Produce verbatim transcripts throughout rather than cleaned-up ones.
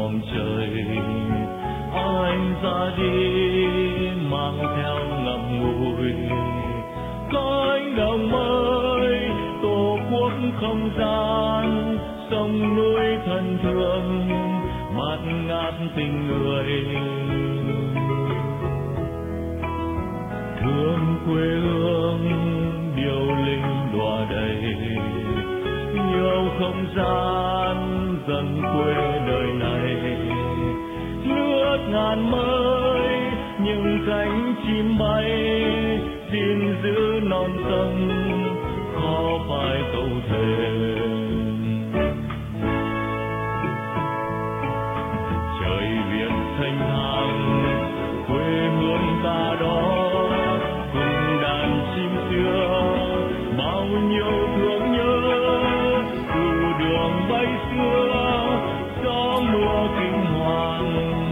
vòng trời. Anh ra đi mang theo ngậm ngùi cánh đồng mới, tổ quốc không gian, sông núi thân thương, mát ngát tình người. Thương quê hương điệu linh đọa đầy, yêu không gian dần quê đời này. Nước ngàn mới những cánh chim bay, xin giữ non sông khó phải câu thề. Trời Việt thanh thang quê hương ta đó, cùng đàn chim xưa bao nhiêu thương nhớ. Từ đường bay xưa gió mưa kinh hoàng,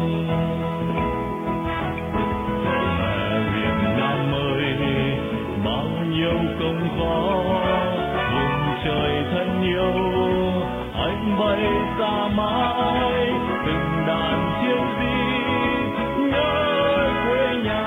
mẹ Việt Nam ơi bao nhiêu công khó. Vùng trời thân yêu anh bay ra mãi, từng đàn chiến sĩ nhớ quê nhà.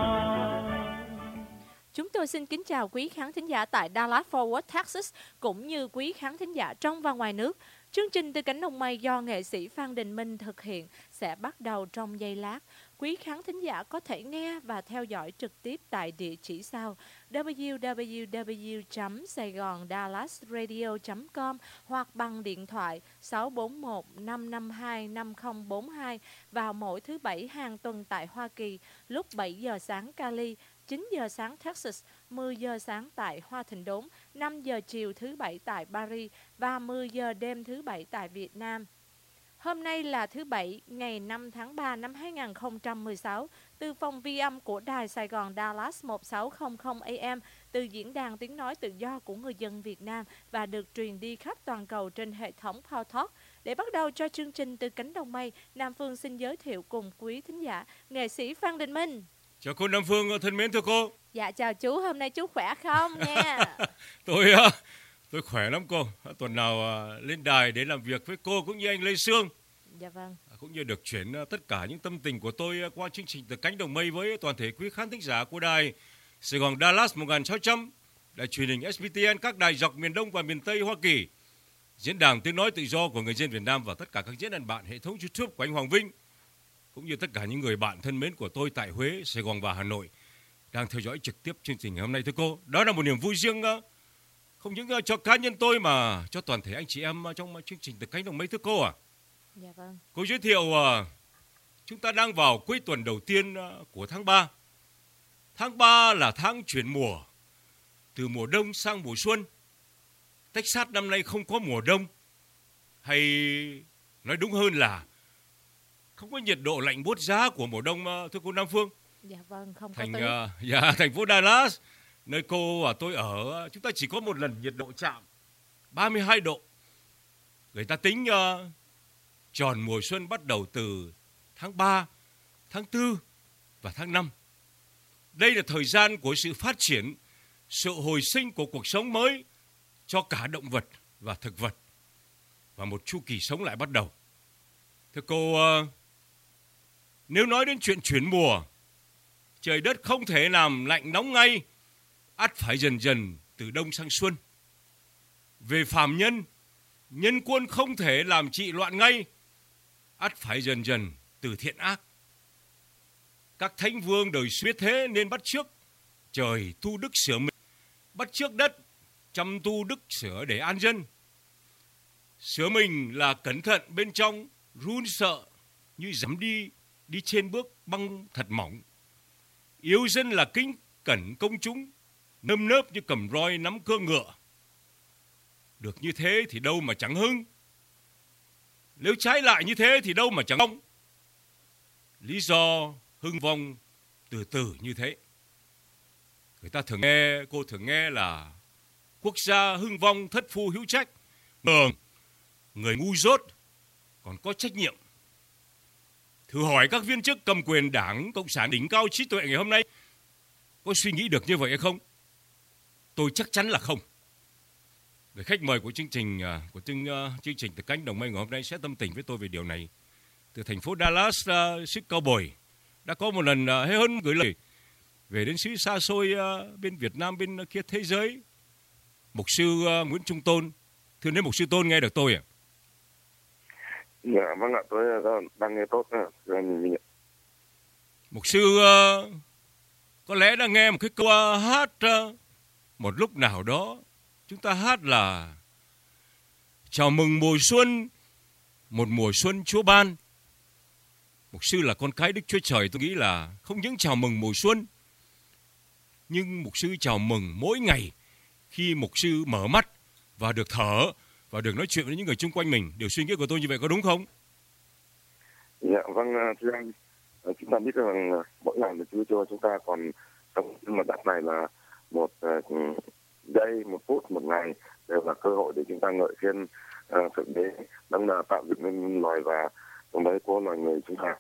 Chúng tôi xin kính chào quý khán thính giả tại Dallas Fort Worth, Texas, cũng như quý khán thính giả trong và ngoài nước. Chương trình Từ Cánh Đồng Mây do nghệ sĩ Phan Đình Minh thực hiện sẽ bắt đầu trong giây lát. Quý khán thính giả có thể nghe và theo dõi trực tiếp tại địa chỉ sau w w w chấm saigon dallas radio chấm com hoặc bằng điện thoại sáu bốn một năm năm hai năm không bốn hai vào mỗi thứ Bảy hàng tuần tại Hoa Kỳ lúc bảy giờ sáng Cali, chín giờ sáng Texas, mười giờ sáng tại Hoa Thịnh Đốn, năm giờ chiều thứ Bảy tại Paris và mười giờ đêm thứ Bảy tại Việt Nam. Hôm nay là thứ Bảy, ngày năm tháng ba năm hai nghìn không trăm mười sáu, từ phòng vi âm của Đài Sài Gòn Dallas một sáu không không A M, từ diễn đàn tiếng nói tự do của người dân Việt Nam và được truyền đi khắp toàn cầu trên hệ thống Powtalk. Để bắt đầu cho chương trình Từ Cánh Đồng Mây, Nam Phương xin giới thiệu cùng quý thính giả nghệ sĩ Phan Đình Minh. Chào cô Nam Phương thân mến, thưa cô. Dạ chào chú, hôm nay chú khỏe không nha? tôi tôi khỏe lắm cô. Tuần nào lên đài để làm việc với cô cũng như anh Lê Sương. Dạ vâng. Cũng như được chuyển tất cả những tâm tình của tôi qua chương trình Từ Cánh Đồng Mây với toàn thể quý khán thính giả của đài Sài Gòn Dallas một nghìn sáu trăm, đài truyền hình S B T N, các đài dọc miền Đông và miền Tây Hoa Kỳ, diễn đàn tiếng nói tự do của người dân Việt Nam và tất cả các diễn đàn bạn hệ thống YouTube của anh Hoàng Vinh, cũng như tất cả những người bạn thân mến của tôi tại Huế, Sài Gòn và Hà Nội đang theo dõi trực tiếp chương trình ngày hôm nay thưa cô. Đó là một niềm vui riêng không những cho cá nhân tôi mà cho toàn thể anh chị em trong chương trình Từ Cánh Đồng Mây thưa cô à. Dạ vâng. Cô giới thiệu chúng ta đang vào cuối tuần đầu tiên của tháng ba. Tháng ba là tháng chuyển mùa, từ mùa đông sang mùa xuân. Texas năm nay không có mùa đông, hay nói đúng hơn là không có nhiệt độ lạnh buốt giá của mùa đông thưa cô Nam Phương. Dạ vâng, không có thành, tuyết. Uh, dạ, thành phố Dallas, nơi cô và tôi ở, chúng ta chỉ có một lần nhiệt độ chạm ba mươi hai độ. Người ta tính uh, tròn mùa xuân bắt đầu từ tháng ba, tháng tư và tháng năm. Đây là thời gian của sự phát triển, sự hồi sinh của cuộc sống mới cho cả động vật và thực vật. Và một chu kỳ sống lại bắt đầu. Thưa cô, uh, nếu nói đến chuyện chuyển mùa, trời đất không thể làm lạnh nóng ngay, ắt phải dần dần từ đông sang xuân. Về phàm nhân, nhân quân không thể làm trị loạn ngay, ắt phải dần dần từ thiện ác. Các thánh vương đời xuyết thế nên bắt chước trời tu đức sửa mình, bắt chước đất chăm tu đức sửa để an dân. Sửa mình là cẩn thận bên trong, run sợ như dám đi đi trên bước băng thật mỏng. Yêu dân là kính cẩn công chúng, nơm nớp như cầm roi nắm cương ngựa. Được như thế thì đâu mà chẳng hưng, nếu trái lại như thế thì đâu mà chẳng vong. Lý do hưng vong từ từ như thế. Người ta thường nghe, cô thường nghe là quốc gia hưng vong thất phu hữu trách. Thường người ngu dốt còn có trách nhiệm. Thử hỏi các viên chức cầm quyền Đảng Cộng sản đỉnh cao trí tuệ ngày hôm nay có suy nghĩ được như vậy hay không? Tôi chắc chắn là không. Người khách mời của chương trình của chương, chương trình Từ Cánh Đồng Mây ngày hôm nay sẽ tâm tình với tôi về điều này. từ thành phố Dallas, uh, xứ Cao Bồi, đã có một lần uh, hơn gửi lời về đến xứ xa xôi uh, bên Việt Nam, bên kia thế giới. Mục sư uh, Nguyễn Trung Tôn, thưa nếu mục sư Tôn nghe được tôi à? Dạ vâng ạ, tôi đang nghe tốt. Mục sư uh, có lẽ đã nghe một cái câu uh, hát uh, một lúc nào đó, chúng ta hát là chào mừng mùa xuân, một mùa xuân Chúa ban. Mục sư là con cái Đức Chúa Trời, tôi nghĩ là không những chào mừng mùa xuân, nhưng mục sư chào mừng mỗi ngày khi mục sư mở mắt và được thở và được nói chuyện với những người xung quanh mình. Điều suy nghĩ của tôi như vậy có đúng không? Dạ vâng, thưa anh, chúng ta biết rằng mỗi ngày mà Chúa cho chúng ta còn sống trên mặt đất này là một giây, một phút, một ngày đều là cơ hội để chúng ta ngợi khen uh, Thượng Đế đang là tạo dựng nên loài và trong đấy có loài người chúng ta.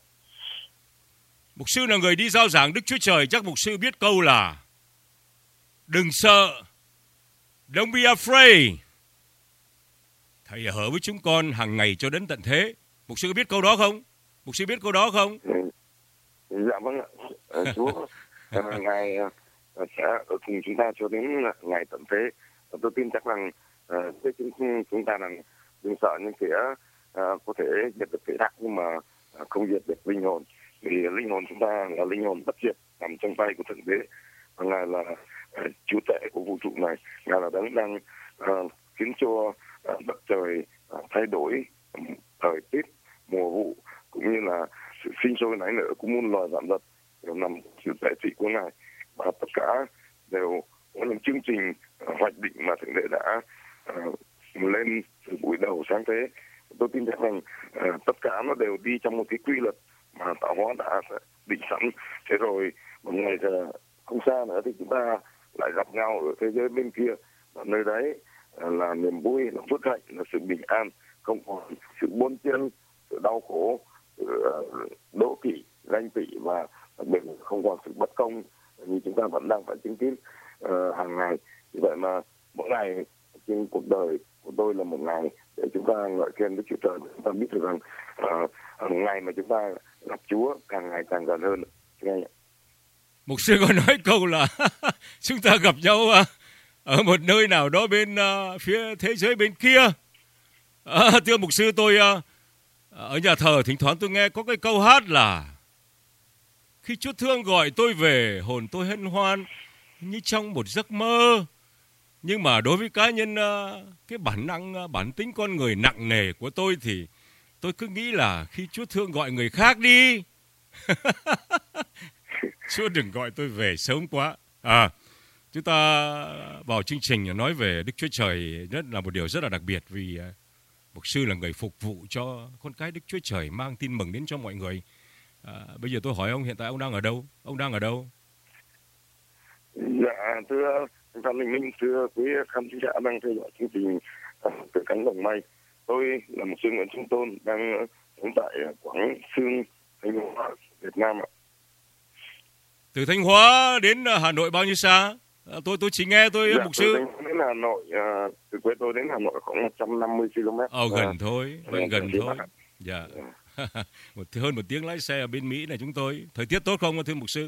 Mục sư là người đi rao giảng Đức Chúa Trời, chắc mục sư biết câu là đừng sợ, don't be afraid. Thầy ở với chúng con hàng ngày cho đến tận thế. Mục sư có biết câu đó không? Mục sư biết câu đó không? Dạ vâng ạ. Chúa uh, ngài uh, sẽ ở cùng chúng ta cho đến ngày tận thế. Tôi tin chắc rằng uh, chúng, chúng ta rằng đừng sợ những kẻ uh, có thể diệt được kẻ ác nhưng mà uh, không diệt được linh hồn. Vì linh hồn chúng ta là linh hồn bất diệt, nằm trong tay của Thượng Đế. Và ngài là uh, chúa tể của vũ trụ này. Ngài là đấng đang uh, khiến cho uh, đất trời uh, thay đổi um, thời tiết, mùa vụ cũng như là sự sinh sôi nảy nở của muôn loài vạn vật đều nằm sự tể trị của ngài, và tất cả đều có những chương trình uh, hoạch định mà Thượng Đế đã uh, lên từ buổi đầu sáng thế. Tôi tin chắc rằng uh, tất cả nó đều đi trong một cái quy luật mà tạo hóa đã định sẵn. Thế rồi một ngày uh, không xa nữa thì chúng ta lại gặp nhau ở thế giới bên kia, và nơi đấy uh, là niềm vui, là phước hạnh, là sự bình an, không còn sự buôn chân, sự đau khổ, sự uh, đố kỵ, ganh tị, và đặc biệt không còn sự bất công như chúng ta vẫn đang phải chứng kiến uh, hàng ngày. Vì vậy mà mỗi ngày trên cuộc đời của tôi là một ngày để chúng ta ngợi khen Đức Chúa Trời. Chúng ta biết được rằng uh, một ngày mà chúng ta gặp Chúa càng ngày càng gần hơn. Mục sư có nói câu là chúng ta gặp nhau uh, ở một nơi nào đó bên uh, phía thế giới bên kia. À, thưa mục sư, tôi uh, ở nhà thờ thỉnh thoảng tôi nghe có cái câu hát là khi Chúa thương gọi tôi về, hồn tôi hân hoan như trong một giấc mơ. Nhưng mà đối với cá nhân cái bản năng, bản tính con người nặng nề của tôi thì tôi cứ nghĩ là khi Chúa thương gọi người khác đi. Chúa đừng gọi tôi về sớm quá. À, chúng ta vào chương trình nói về Đức Chúa Trời rất là một điều rất là đặc biệt, vì mục sư là người phục vụ cho con cái Đức Chúa Trời, mang tin mừng đến cho mọi người. À, bây giờ tôi hỏi ông, hiện tại ông đang ở đâu? Ông đang ở đâu? Dạ, thưa Phan Đình Minh, thưa quý khán giả đang theo dõi chương trình từ cánh đồng mây. Tôi là một sư Nguyễn Trung Tôn, đang sống tại Quảng Xương, Thanh Hóa, Việt Nam ạ. Từ Thanh Hóa đến Hà Nội bao nhiêu xa? À, tôi tôi chỉ nghe tôi dạ, mục sư. Từ Thanh Hóa đến Hà Nội, à, từ quê tôi đến Hà Nội khoảng một trăm năm mươi ki lô mét. Ồ, gần à, thôi, gần gần thôi. Bắc. Dạ. một hơn một tiếng lái xe ở bên Mỹ này chúng tôi. Thời tiết tốt không thưa mục sư?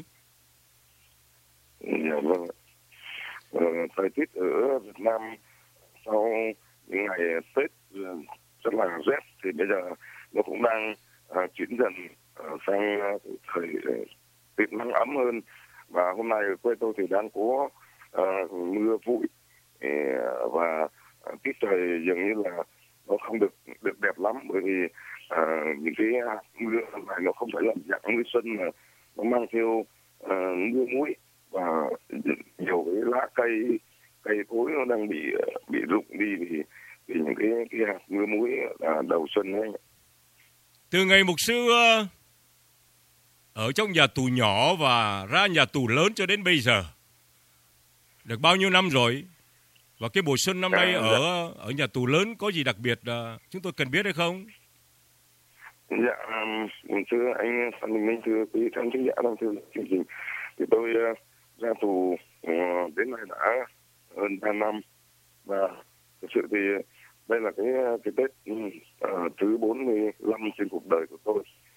Dạ vâng. Ờ, thời tiết ở Việt Nam sau những ngày Tết rất là rét thì bây giờ nó cũng đang uh, chuyển dần uh, sang uh, thời uh, tiết nắng ấm hơn. Và hôm nay ở quê tôi thì đang có uh, mưa vụi uh, và uh, tiết trời dường như là nó không được được đẹp lắm, bởi vì uh, những cái mưa này nó không phải là dạng mưa xuân mà nó mang theo uh, mưa muối, và nhiều cái lá cây cây cối nó đang bị bị rụng đi vì vì những cái cái hạt mưa muối là đầu xuân ấy. Từ ngày mục sư ở trong nhà tù nhỏ và ra nhà tù lớn cho đến bây giờ được bao nhiêu năm rồi? Và cái mùa xuân năm nay à, ở dạ. ở nhà tù lớn có gì đặc biệt uh, chúng tôi cần biết hay không? Dạ, um, thưa anh Phan Đình Minh, thưa quý khán giả đang theo chương trình, thì tôi uh, ra tù uh, đến nay đã hơn ba năm, và thực sự thì đây là cái cái Tết uh, thứ bốn mươi lăm trên cuộc đời của tôi.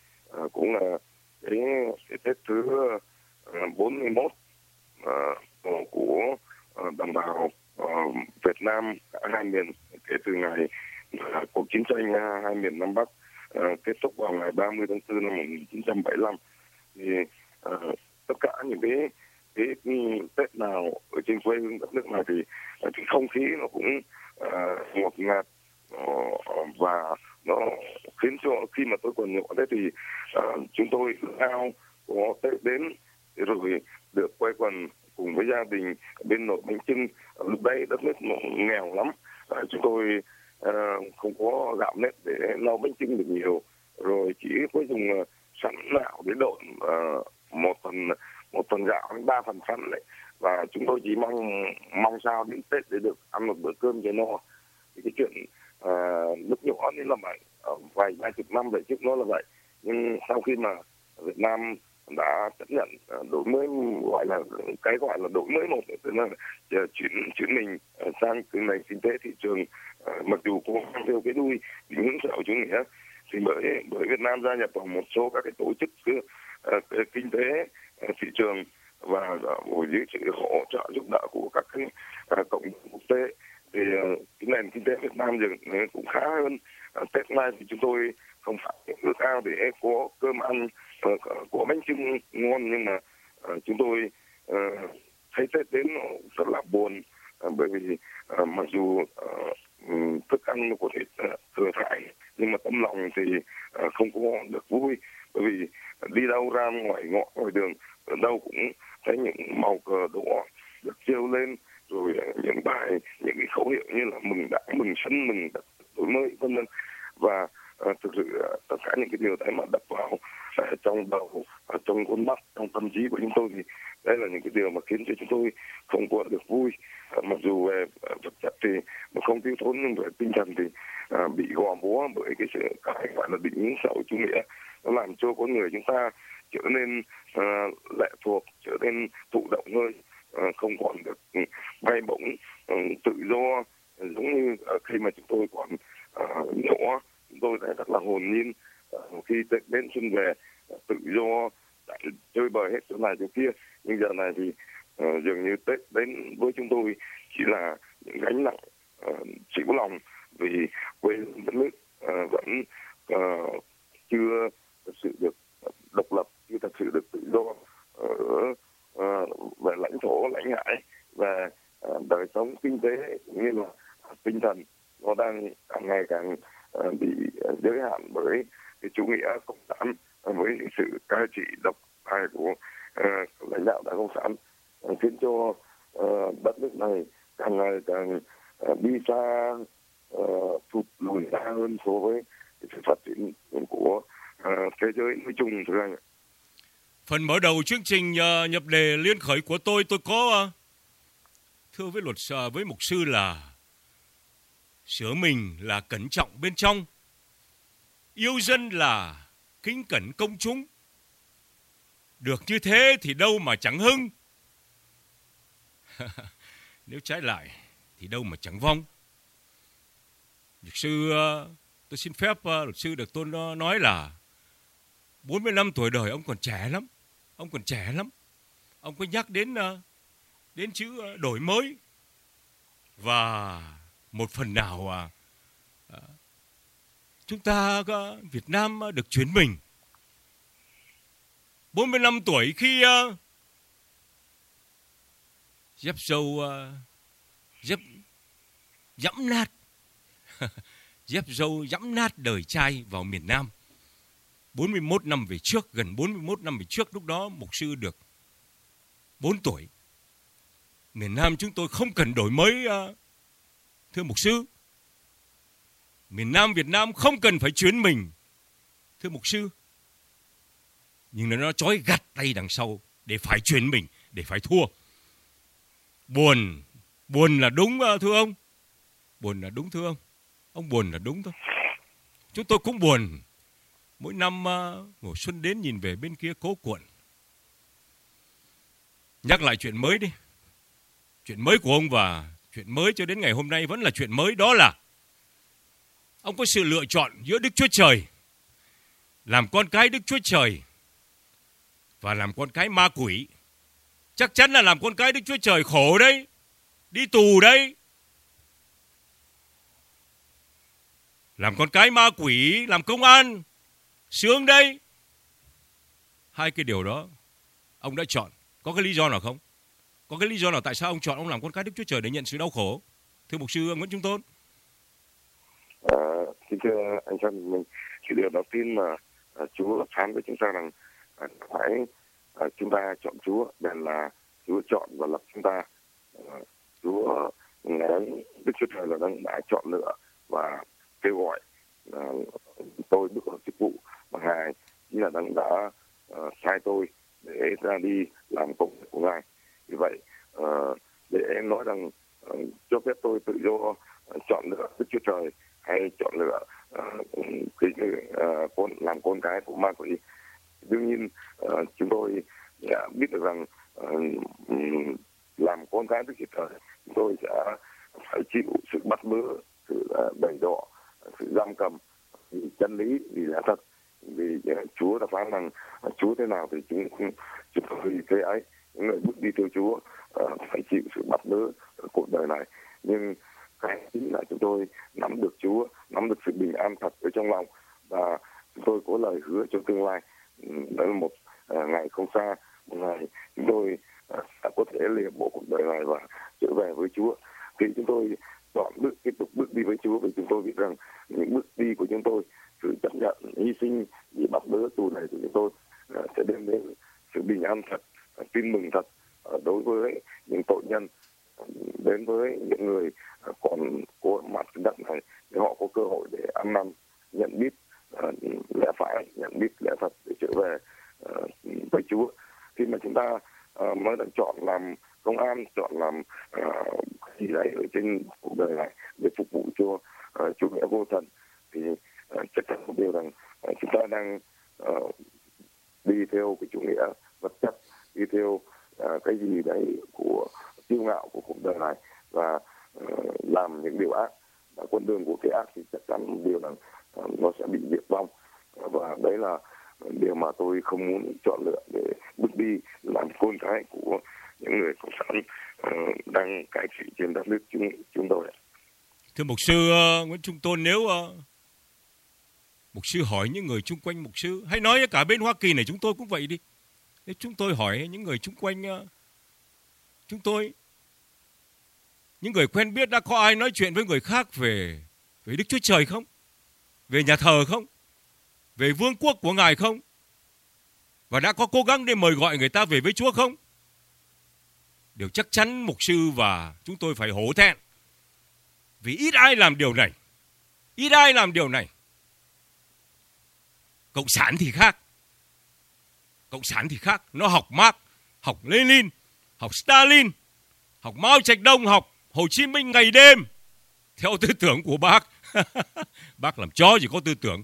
uh, kết thúc vào ngày ba mươi tháng tư năm một nghìn chín trăm bảy mươi lăm. Thì uh, tất cả những cái cái Tết nào ở trên quê hương đất nước này thì uh, cái không khí nó cũng uh, ngọt ngạt uh, và nó khiến cho khi mà tôi còn nhỏ đấy thì uh, chúng tôi ao có Tết đến rồi được quây quần cùng với gia đình bên nồi bánh chưng. Lúc đấy đất nước nó nghèo lắm, uh, chúng tôi uh, không có gạo nếp để lau bánh chưng được nhiều, rồi chỉ có dùng uh, sắn gạo để độn uh, một phần một phần gạo đến ba phần sắn đấy, và chúng tôi chỉ mong mong sao đến Tết để được ăn một bữa cơm cho no. Thì cái chuyện uh, lúc nhỏ nên là vậy, uh, vài vài chục năm về trước nó là vậy, nhưng sau khi mà Việt Nam đã chấp nhận uh, đổi mới, gọi là cái gọi là đổi mới một, tức là uh, chuyển chuyển mình uh, sang cái nền kinh tế thị trường, uh, mặc dù cũng theo cái đuôi định hướng xã hội chủ nghĩa, thì bởi bởi Việt Nam gia nhập vào một số các cái tổ chức uh, kinh tế uh, thị trường và uh, dưới sự hỗ trợ giúp đỡ của các cái uh, cộng đồng quốc tế, thì uh, cái nền kinh tế Việt Nam dường cũng khá hơn. Uh, Tết nay thì chúng tôi không phải ước ao để có cơm ăn, uh, có bánh chưng ngon, nhưng mà uh, chúng tôi uh, thấy Tết đến nó rất là buồn, uh, bởi vì uh, mặc dù uh, thức ăn nó có thể uh, thừa thãi, nhưng mà tấm lòng thì uh, không có được vui, bởi vì uh, đi đâu ra ngoài ngõ ngoài đường ở đâu cũng thấy những màu cờ đỏ được treo lên, rồi uh, những bài những cái khẩu hiệu như là mừng Đảng, mừng xuân, mừng đổi mới vân vân. Và uh, thực sự uh, tất cả những cái điều đấy mà đập vào uh, trong đầu, uh, trong con mắt, trong tâm trí của chúng tôi, thì đây là những cái điều mà khiến cho chúng tôi không có được vui. Uh, mặc dù về uh, vật chất thì nó không thiếu thốn, nhưng về tinh thần thì uh, bị gò bó bởi cái sự cái gọi là định hướng xã hội chủ nghĩa, nó làm cho con người chúng ta trở nên uh, lệ thuộc, trở nên thụ động hơn, uh, không còn được um, bay bổng, um, tự do, uh, giống như uh, khi mà chúng tôi còn uh, nhỏ, chúng tôi đã rất là hồn nhiên. Uh, khi Tết đến xuân về, uh, tự do chơi bời hết chỗ này chỗ kia, nhưng giờ này thì uh, dường như Tết đến với chúng tôi chỉ là những gánh nặng uh, chịu lòng, vì quê hương đất nước uh, vẫn uh, chưa thực sự được độc lập, chưa thật sự được tự do ở uh, về lãnh thổ, lãnh hải, và uh, đời sống kinh tế cũng như là tinh thần nó đang càng ngày càng uh, bị uh, giới hạn bởi cái chủ nghĩa cộng sản, uh, với sự cai trị độc tài của uh, lãnh đạo đảng cộng sản, uh, khiến cho uh, đất nước này càng ngày càng uh, đi xa, uh, thụt lùi xa hơn so với sự phát triển của uh, thế giới nói chung. Thưa anh, phần mở đầu chương trình uh, nhập đề liên khởi của tôi, tôi có uh, thưa với luật uh, với mục sư là sửa mình là cẩn trọng bên trong, yêu dân là kính cẩn công chúng. Được như thế thì đâu mà chẳng hưng. Nếu trái lại thì đâu mà chẳng vong. Luật sư, tôi xin phép luật sư được tôn nói là bốn mươi năm tuổi đời ông còn trẻ lắm. Ông còn trẻ lắm. Ông có nhắc đến đến chữ đổi mới. Và một phần nào à, à, chúng ta Việt Nam được chuyển mình. bốn mươi lăm tuổi khi uh, dép râu uh, dép dẫm nát dép râu dẫm nát đời trai vào miền Nam. bốn mươi mốt năm về trước, gần bốn mươi mốt năm về trước, lúc đó mục sư được bốn tuổi. Miền Nam chúng tôi không cần đổi mới, uh, thưa mục sư. Miền Nam Việt Nam không cần phải chuyển mình, thưa mục sư. Nhưng nó trói gặt tay đằng sau để phải chuyển mình, để phải thua. Buồn, buồn là đúng thưa ông. Buồn là đúng thưa ông. Ông buồn là đúng thôi. Chúng tôi cũng buồn. Mỗi năm uh, mùa xuân đến nhìn về bên kia cố cuộn. Nhắc lại chuyện mới đi. Chuyện mới của ông và chuyện mới cho đến ngày hôm nay vẫn là chuyện mới. Đó là ông có sự lựa chọn giữa Đức Chúa Trời, làm con cái Đức Chúa Trời, và làm con cái ma quỷ. Chắc chắn là làm con cái Đức Chúa Trời khổ đấy, đi tù đấy. Làm con cái ma quỷ, làm công an, Sướng đây. Hai cái điều đó ông đã chọn. Có cái lý do nào không? Có cái lý do nào tại sao ông chọn ông làm con cái Đức Chúa Trời để nhận sự đau khổ? Thưa mục sư Nguyễn Trung Tôn. À, xin thưa anh Trần, mình chỉ điều đầu tiên mà à, Chúa phán với chúng ta rằng à, phải à, chúng ta chọn Chúa, bèn là Chúa chọn và lập chúng ta. À, Chúa ngài Đức Chúa Trời là đang đã chọn lựa và kêu gọi à, tôi bước vào chức vụ mà ngài chính là đang đã à, sai tôi để ra đi làm công việc của ngài. Vì vậy à, để nói rằng à, cho phép tôi tự do à, chọn lựa Đức Chúa Trời hay chọn lựa uh, cái uh, con làm con cái của ma quỷ, đương nhiên uh, chúng tôi uh, biết được rằng uh, làm con cái Đức Chúa Trời chúng tôi sẽ phải chịu sự bắt bớ, sự uh, đày đọ, sự giam cầm vì chân lý, vì lẽ thật, vì uh, Chúa đã phán rằng uh, Chúa thế nào thì chúng chúng tôi thế ấy. Những người bước đi theo Chúa uh, phải chịu sự bắt bớ ở cuộc đời này, nhưng cái chính là chúng tôi nắm được Chúa, nắm được sự bình an thật ở trong lòng, và chúng tôi có lời hứa cho tương lai. Đó là một uh, ngày không xa, một ngày chúng tôi uh, sẽ có thể lìa bỏ cuộc đời này và trở về với Chúa. Thì chúng tôi chọn bước tiếp tục bước đi với Chúa, vì chúng tôi biết rằng những bước đi của chúng tôi, sự chấp nhận hy sinh vì bắt bớ tù này của chúng tôi uh, sẽ đem đến sự bình an thật, uh, tin mừng thật uh, đối với những tội nhân, đến với những người còn có mặt trên đất này để họ có cơ hội để ăn năn, nhận biết uh, lẽ phải, nhận biết lẽ thật để trở về uh, với Chúa. Khi mà chúng ta uh, mới đã chọn làm công an, chọn làm uh, gì đấy ở trên cuộc đời này để phục vụ cho uh, chủ nghĩa vô thần, thì uh, chắc chắn một điều rằng uh, chúng ta đang uh, đi theo cái chủ nghĩa vật chất, đi theo uh, cái gì đấy của kiêu ngạo của cuộc đời này và uh, làm những điều ác. Và con đường của cái ác thì chắc chắn một điều là uh, nó sẽ bị diệt vong, uh, và đấy là điều mà tôi không muốn chọn lựa để bước đi làm con cái của những người cộng sản uh, đang cai trị trên đất nước chúng chúng tôi. Thưa mục sư uh, Nguyễn Trung Tôn, nếu uh, mục sư hỏi những người chung quanh mục sư, hay nói cả bên Hoa Kỳ này chúng tôi cũng vậy đi, nếu chúng tôi hỏi những người chung quanh uh, chúng tôi, những người quen biết, đã có ai nói chuyện với người khác về về Đức Chúa Trời không? Về nhà thờ không? Về vương quốc của Ngài không? Và đã có cố gắng để mời gọi người ta về với Chúa không? Điều chắc chắn mục sư và chúng tôi phải hổ thẹn, vì ít ai làm điều này. Ít ai làm điều này. Cộng sản thì khác. Cộng sản thì khác. Nó học Marx, học Lenin, học Stalin, học Mao Trạch Đông, học Hồ Chí Minh ngày đêm theo tư tưởng của bác. Bác làm chó chỉ có tư tưởng.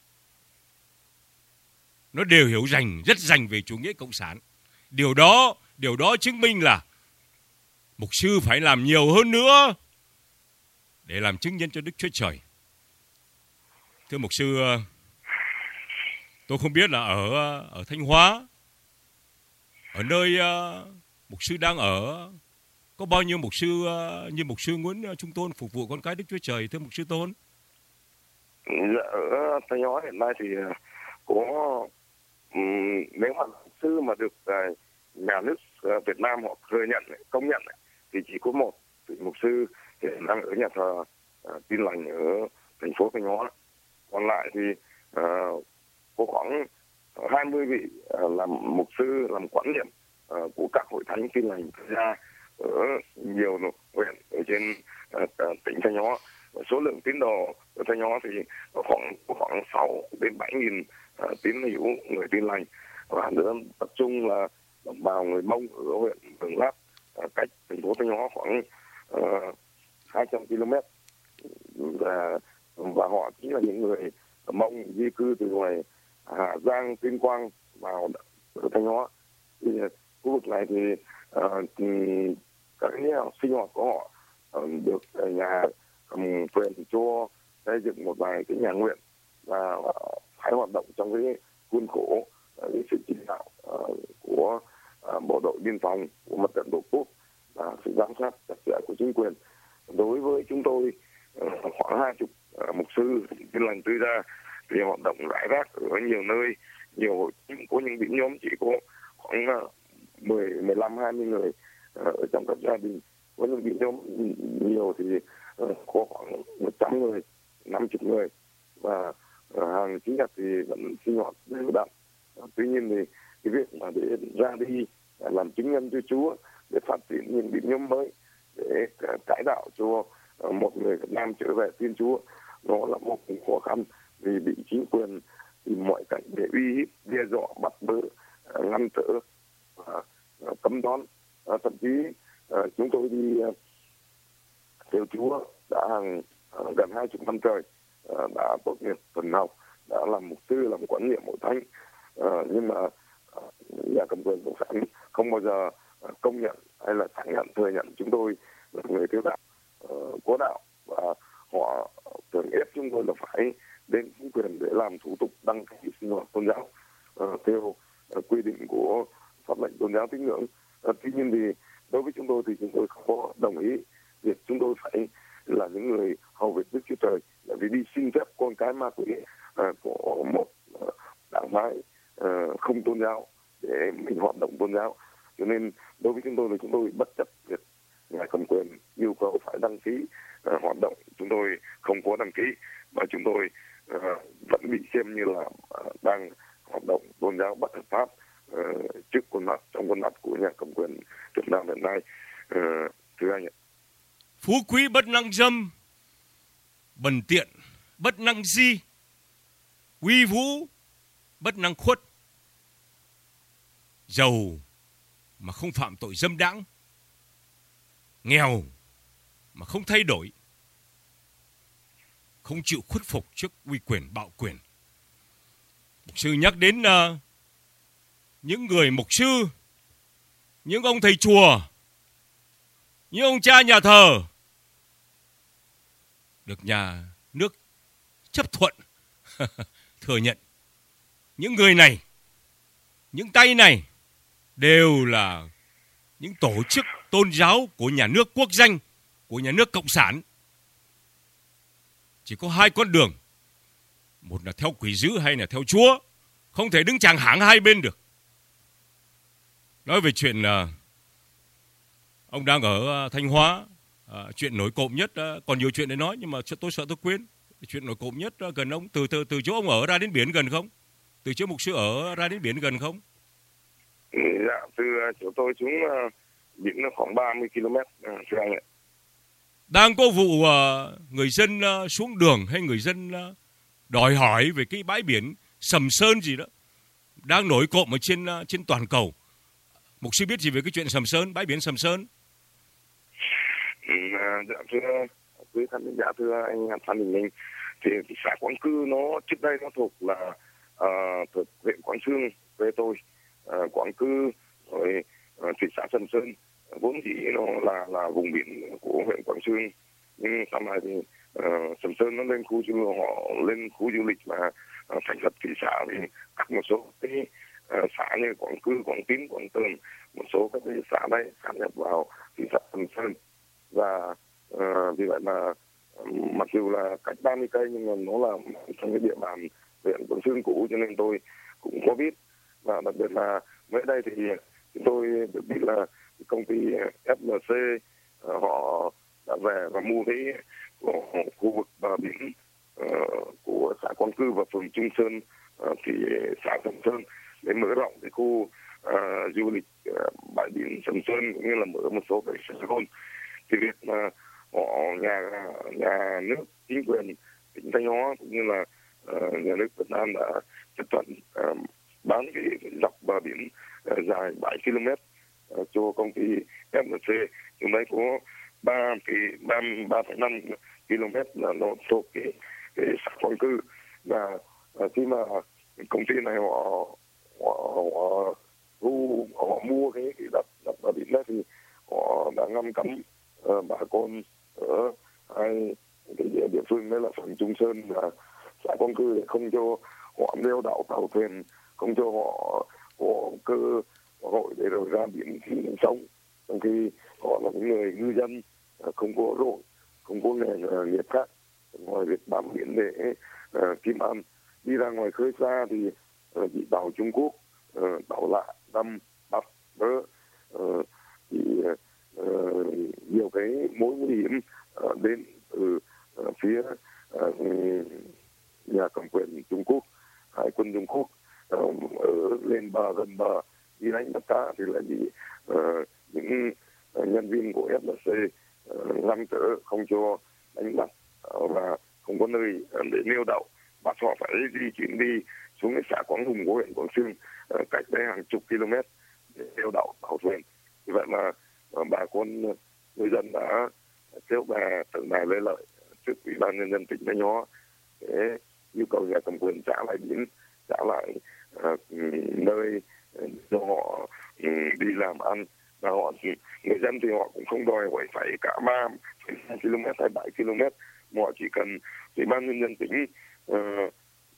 Nó đều hiểu rành, rất rành về chủ nghĩa cộng sản. Điều đó, điều đó chứng minh là mục sư phải làm nhiều hơn nữa để làm chứng nhân cho Đức Chúa Trời. Thưa mục sư, tôi không biết là ở ở Thanh Hóa, ở nơi uh, mục sư đang ở, có bao nhiêu mục sư uh, như mục sư Nguyễn Trung Tôn phục vụ con cái Đức Chúa Trời, thưa mục sư Tôn? Dạ, ở Thanh Hóa hiện nay thì có um, nếu mà mục sư mà được uh, nhà nước uh, Việt Nam họ thừa nhận, công nhận thì chỉ có một vị mục sư hiện đang ở nhà thờ uh, Tin Lành ở thành phố Thanh Hóa. Còn lại thì uh, có khoảng hai mươi vị uh, làm mục sư, làm quản nhiệm uh, của các hội thánh Tin Lành ra ở nhiều huyện ở trên uh, uh, tỉnh Thanh Hóa. Và số lượng tín đồ ở Thanh Hóa thì khoảng khoảng sáu đến bảy nghìn uh, tín hữu người Tin Lành, và nữa tập trung là đồng bào người Mông ở huyện Mường Lát, uh, cách thành phố Thanh Hóa khoảng uh, hai trăm ki lô mét, và, và họ chính là những người Mông di cư từ ngoài Hà Giang, Tuyên Quang vào ở Thanh Hóa. Thì khu vực này thì uh, các học sinh hoạt của họ uh, được nhà um, quyền cho xây dựng một vài cái nhà nguyện và uh, phải hoạt động trong cái khuôn khổ uh, cái sự chỉ đạo uh, của uh, bộ đội biên phòng, của mặt trận tổ quốc và sự giám sát chặt chẽ của chính quyền. Đối với chúng tôi uh, khoảng hai chục uh, mục sư Tin Lành Tươi Ra thì hoạt động rải rác ở nhiều nơi, nhiều hộ có những điểm nhóm chỉ có khoảng mười, mười lăm, hai mươi người ở trong các gia đình, có những điểm nhóm nhiều thì có khoảng một trăm người, năm mươi người, và hàng chính nhật thì vẫn sinh hoạt đều đặn. Tuy nhiên thì cái việc mà để ra đi làm chứng nhân cho Chúa, để phát triển những điểm nhóm mới, để cải đạo cho một người Việt Nam trở về Thiên Chúa, nó là một khó khăn, vì bị chính quyền tìm mọi cách để uy hiếp, đe dọa, bắt bớ, ngăn trở và cấm đoán. Thậm chí chúng tôi đi theo Chúa đã hàng gần hai chục năm trời, đã tốt nghiệp thần học, đã làm mục sư, làm quản nhiệm hội thánh, nhưng mà nhà cầm quyền cộng sản không bao giờ công nhận hay là xác nhận, thừa nhận chúng tôi là người theo đạo, có đạo, và họ thường ép chúng tôi là phải đến chính quyền để làm thủ tục đăng ký sinh hoạt tôn giáo theo quy định của pháp lệnh tôn giáo tín ngưỡng. Tuy nhiên thì đối với chúng tôi thì chúng tôi không có đồng ý việc chúng tôi phải là những người hầu việc Đức Chúa Trời, là vì đi xin phép con cái ma quỷ của một đảng phái không tôn giáo để mình hoạt động tôn giáo. Cho nên đối với chúng tôi là chúng tôi bất chấp việc ngài cầm quyền yêu cầu phải đăng ký uh, hoạt động, chúng tôi không có đăng ký, và chúng tôi uh, vẫn bị xem như là uh, đang hoạt động tôn giáo bất hợp pháp uh, trước con mắt, trong con mắt của nhà cầm quyền Việt Nam hiện nay. Uh, thưa anh ạ, phú quý bất năng dâm, bần tiện bất năng di, uy vũ bất năng khuất, giàu mà không phạm tội dâm đãng, nghèo mà không thay đổi, không chịu khuất phục trước uy quyền bạo quyền. Mục sư nhắc đến uh, những người mục sư, những ông thầy chùa, những ông cha nhà thờ được nhà nước chấp thuận thừa nhận. Những người này, những tay này đều là những tổ chức tôn giáo của nhà nước quốc danh, của nhà nước cộng sản. Chỉ có hai con đường, một là theo quỷ dữ hay là theo Chúa, không thể đứng chàng hãng hai bên được. Nói về chuyện uh, ông đang ở uh, Thanh Hóa, uh, chuyện nổi cộm nhất, uh, còn nhiều chuyện để nói nhưng mà tôi sợ tôi quên. Chuyện nổi cộm nhất uh, gần ông, từ, từ từ chỗ ông ở ra đến biển gần không? Từ chỗ mục sư ở ra đến biển gần không? Dạ, từ chỗ tôi xuống uh, biển nó khoảng ba mươi ki lô mét, uh, thưa anh ạ. Đang có vụ uh, người dân uh, xuống đường hay người dân uh, đòi hỏi về cái bãi biển Sầm Sơn gì đó, đang nổi cộm ở trên uh, trên toàn cầu. Mục sư biết gì về cái chuyện Sầm Sơn, bãi biển Sầm Sơn? Ừ, dạ thưa quý khán giả, thưa anh Phan Đình Minh, thì xã Quảng Cư nó trước đây nó thuộc là uh, thuộc huyện Quảng Xương quê tôi. Uh, Quảng Cư rồi uh, thị xã Sầm Sơn vốn dĩ nó là là vùng biển của huyện Quảng Xương, nhưng sau này thì uh, Sầm Sơn nó lên khu du họ lên khu du lịch mà uh, thành lập thị xã, thì cắt một số cái uh, xã như Quảng Cư, Quảng Tín, Quảng Tường, một số các cái xã đây sát nhập vào thị xã Sầm Sơn. Và uh, vì vậy mà um, mặc dù là cách ba mươi cây nhưng mà nó là trong cái địa bàn huyện Quảng Xương cũ, cho nên tôi cũng có biết. Và đặc biệt là mới đây thì chúng tôi được biết là công ty ép lờ xê uh, họ đã về và mua cái uh, khu vực bờ biển uh, của xã Quảng Cư và phường Trung Sơn, uh, thì xã Sầm Sơn, để mở rộng cái khu uh, du lịch uh, bãi biển Sầm Sơn, cũng như là mở một số cái sân golf. Thì việc mà họ nhà nhà nước, chính quyền tỉnh Thanh Hóa cũng như là uh, nhà nước Việt Nam đã chấp thuận uh, bán cái dọc bờ biển uh, dài bảy ki lô mét uh, cho công ty ép lờ xê. Trong đấy có ba ba phẩy năm ki lô mét là nó thuộc cái, cái xã Quảng Cư. Và uh, khi mà công ty này họ họ, họ, thu, họ mua cái, cái đất dọc bờ biển đó, thì họ đã ngăn cấm uh, bà con ở hai cái địa, địa phương đó là phường Trung Sơn và xã Quảng Cư để không cho họ neo đậu tàu thuyền, không cho họ có cơ hội để rồi ra biển sống, trong khi họ là những người ngư dân không có đội, không có nghề nghiệp khác ngoài việc bám biển để uh, kiếm ăn. đi ra ngoài khơi xa thì uh, chỉ tàu Trung Quốc, uh, tàu lạ, đâm, bắt, bớ, uh, thì uh, nhiều cái mối nguy hiểm uh, đến từ uh, phía uh, nhà cầm quyền Trung Quốc, hải quân Trung Quốc uh, ở lên bờ gần bờ đi đánh bắt cá thì lại bị uh, những uh, nhân viên của ép lờ xê uh, ngăn trở không cho đánh bắt uh, và không có nơi uh, để neo đậu, bắt họ phải di chuyển đi xuống cái xã Quảng Hùng của huyện Quảng Xương, uh, cách đây hàng chục km để neo đậu tàu thuyền. Vì vậy mà uh, bà con uh, người dân đã kêu bà tượng đài Lê Lợi trước ủy ban nhân dân tỉnh Thanh Hóa để yêu cầu nhà cầm quyền trả lại biển, trả lại uh, nơi cho họ um, đi làm ăn. Và họ người dân thì họ cũng không đòi hỏi phải cả ba ki lô mét hay bảy ki lô mét, mà họ chỉ cần ủy ban nhân dân tỉnh uh,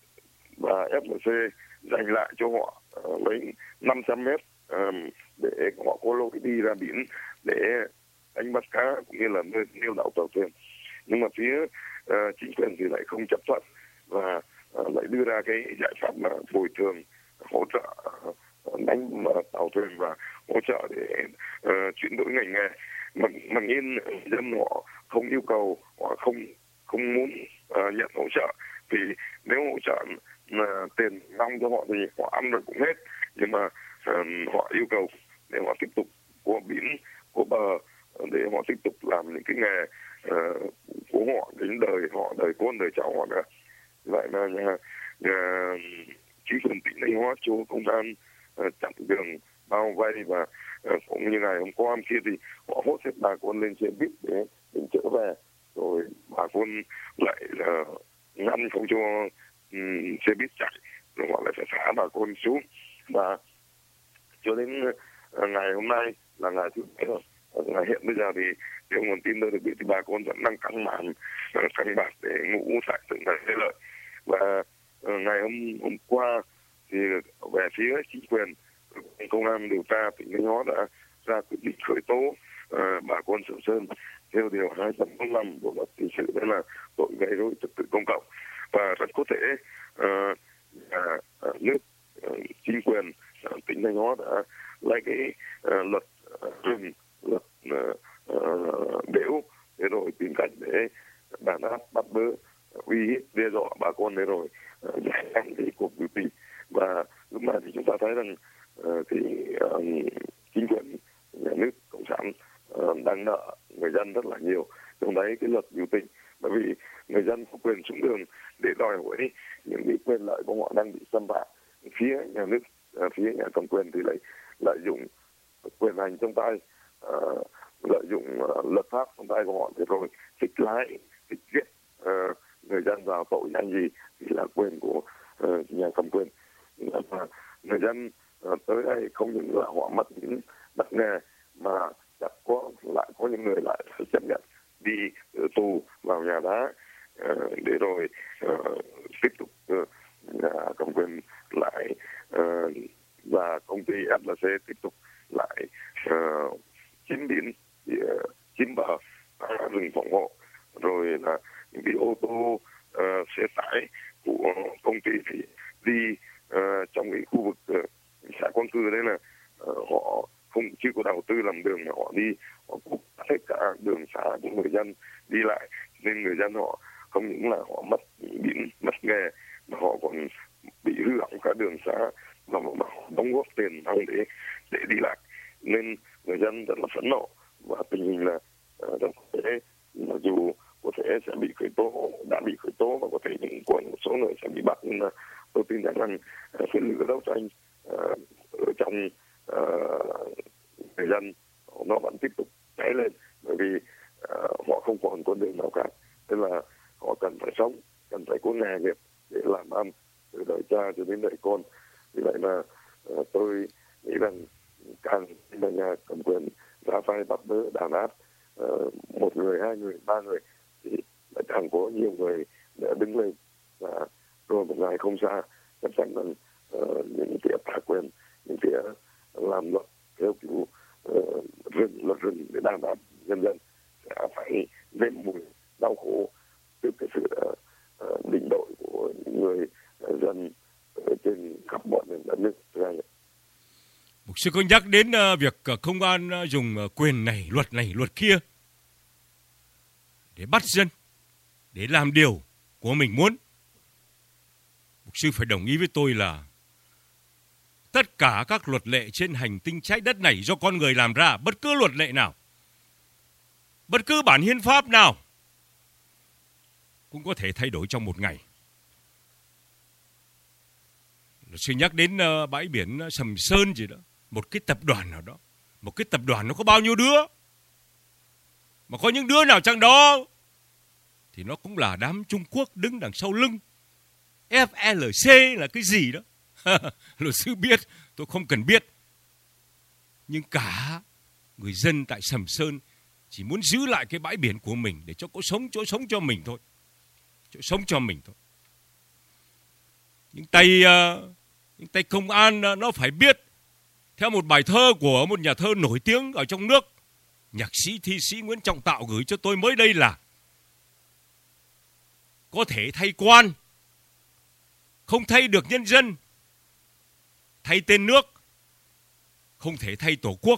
và ép lờ xê dành lại cho họ uh, lấy năm trăm mét uh, để họ có lối đi ra biển để đánh bắt cá cũng như là nơi neo đậu tàu thuyền. Nhưng mà phía uh, chính quyền thì lại không chấp thuận và uh, lại đưa ra cái giải pháp là bồi thường, hỗ trợ uh, đánh uh, tàu thuyền và hỗ trợ để uh, chuyển đổi ngành nghề. Mặc mặc nhiên dân họ không yêu cầu, họ không không muốn uh, nhận hỗ trợ, vì nếu hỗ trợ uh, tiền nong cho họ thì họ ăn rồi cũng hết, nhưng mà uh, họ yêu cầu để họ tiếp tục có biển, có bờ để họ tiếp tục làm những cái nghề uh, của họ đến đời họ, đời con, đời cháu họ nữa. Vậy là nhà, nhà chính quyền tỉnh Thanh Hóa cho công an uh, chặn đường bao vây và uh, cũng như ngày hôm qua kia thì họ hốt hết bà con lên xe buýt để để trở về, rồi bà con lại uh, ngăn không cho um, xe buýt chạy, rồi họ lại phải thả bà con xuống. Và cho đến uh, ngày hôm nay là ngày thứ bảy rồi. Ngày hiện bây giờ thì theo nguồn tin tôi được biết thì bà con vẫn đang căng màn canh bạc để ngủ tại tượng đài Lê Lợi. Và uh, ngày hôm hôm qua thì về phía chính quyền, công an điều tra tỉnh Thanh Hóa đã ra quyết định khởi tố uh, bà con Sở Sơn theo điều hai trăm bốn mươi lăm bộ luật hình sự, đó là tội gây rối trật tự công cộng. Và rất có thể uh, nhà, uh, nước uh, chính quyền uh, tỉnh Thanh Hóa đã lấy cái uh, luật rừng, uh, luật uh, uh, đểu để rồi tìm cách để đàn áp, bắt bớ, uy hiếp, đe dọa bà con để rồi uh, giải phóng cái cuộc biểu tình. Và lúc này thì chúng ta thấy rằng uh, thì uh, chính quyền nhà nước cộng sản uh, đang nợ người dân rất là nhiều trong đấy cái luật biểu tình, bởi vì người dân có quyền xuống đường để đòi hỏi những cái quyền lợi của họ đang bị xâm phạm. Phía nhà nước, uh, phía nhà cầm quyền thì lại lợi dụng quyền hành trong tay, uh, lợi dụng uh, luật pháp trong tay của họ thì rồi thích lái, thích giết uh, người dân vào tội danh gì thì là quyền của uh, nhà cầm quyền. Mà người dân uh, tới đây không những là họ mất những đất nghề mà chắc có lại có những người lại phải chấp nhận đi uh, tù vào nhà đá uh, để rồi uh, tiếp tục uh, nhà cầm quyền lại uh, và công ty ép lờ xê tiếp tục lại uh, chiếm biển, uh, chiếm bờ, uh, rừng phòng hộ, rồi là những cái ô tô, uh, xe tải của công ty thì đi uh, trong cái khu vực uh, xã Quang Cư đấy là uh, họ không chưa có đầu tư làm đường mà họ đi, họ cúp hết cả đường xá của người dân đi lại, nên người dân họ không những là họ mất biển, mất nghề mà họ còn bị hư hỏng cả đường xá và họ đóng góp tiền nong để để đi lại, nên người dân rất là phẫn nộ. Và tình hình là uh, có thể mặc dù có thể sẽ bị khởi tố, đã bị khởi tố và có thể những của một số người sẽ bị bắt, nhưng mà tôi tin rằng uh, cái lửa đấu tranh uh, ở trong uh, người dân nó vẫn tiếp tục cháy lên, bởi vì uh, họ không còn con đường nào khác, tức là họ cần phải sống, cần phải có nghề nghiệp để làm ăn từ đời cha cho đến đời con. Vì vậy là uh, tôi nghĩ rằng càng là nhà cầm quyền ra tay bắt bớ đàn áp uh, một người, hai người, ba người thì lại càng có nhiều người để đứng lên, và rồi một ngày không xa chắc chắn rằng uh, những kẻ phá quyền, những kẻ làm luật theo kiểu uh, rừng, luật rừng để đàn áp nhân dân sẽ phải nếm mùi đau khổ trước cái sự uh, uh, định đội của những người uh, sư có nhắc đến uh, việc uh, công an uh, dùng uh, quyền này, luật này, luật kia để bắt dân, để làm điều của mình muốn. Mục sư phải đồng ý với tôi là tất cả các luật lệ trên hành tinh trái đất này do con người làm ra, bất cứ luật lệ nào, bất cứ bản hiến pháp nào cũng có thể thay đổi trong một ngày. Luật sư nhắc đến uh, bãi biển uh, Sầm Sơn gì đó, một cái tập đoàn nào đó, một cái tập đoàn nó có bao nhiêu đứa, mà có những đứa nào chăng đó thì nó cũng là đám Trung Quốc đứng đằng sau lưng. ép lờ xê là cái gì đó luật sư biết, tôi không cần biết. Nhưng cả người dân tại Sầm Sơn chỉ muốn giữ lại cái bãi biển của mình để cho có sống chỗ sống cho mình thôi, chỗ sống cho mình thôi. Những tay uh, những tay công an uh, nó phải biết. Theo một bài thơ của một nhà thơ nổi tiếng ở trong nước, nhạc sĩ thi sĩ Nguyễn Trọng Tạo gửi cho tôi mới đây là: có thể thay quan, không thay được nhân dân; thay tên nước, không thể thay tổ quốc.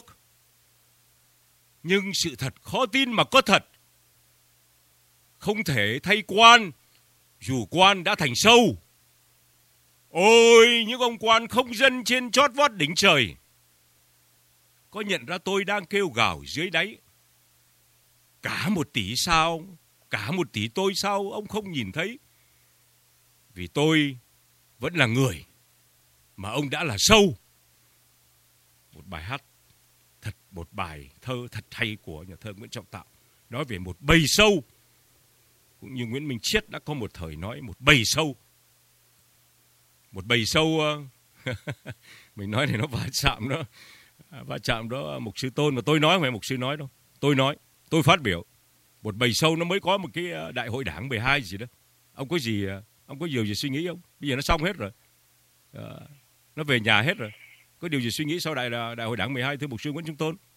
Nhưng sự thật khó tin mà có thật. Không thể thay quan, dù quan đã thành sâu. Ôi, những ông quan không dân trên chót vót đỉnh trời, có nhận ra tôi đang kêu gào dưới đáy? Cả một tỷ sao, cả một tỷ tôi sao ông không nhìn thấy? Vì tôi vẫn là người, mà ông đã là sâu. Một bài hát thật, một bài thơ thật hay của nhà thơ Nguyễn Trọng Tạo, nói về một bầy sâu. Cũng như Nguyễn Minh Triết đã có một thời nói một bầy sâu. Một bầy sâu, mình nói này nó va chạm đó, va chạm đó mục sư Tôn, mà tôi nói không phải mục sư nói đâu. Tôi nói, tôi phát biểu. Một bầy sâu nó mới có một cái đại hội đảng mười hai gì đó. Ông có gì, ông có điều gì suy nghĩ không? Bây giờ nó xong hết rồi. À, nó về nhà hết rồi. Có điều gì suy nghĩ sau đại là đại hội đảng mười hai, thưa mục sư Nguyễn Trung Tôn?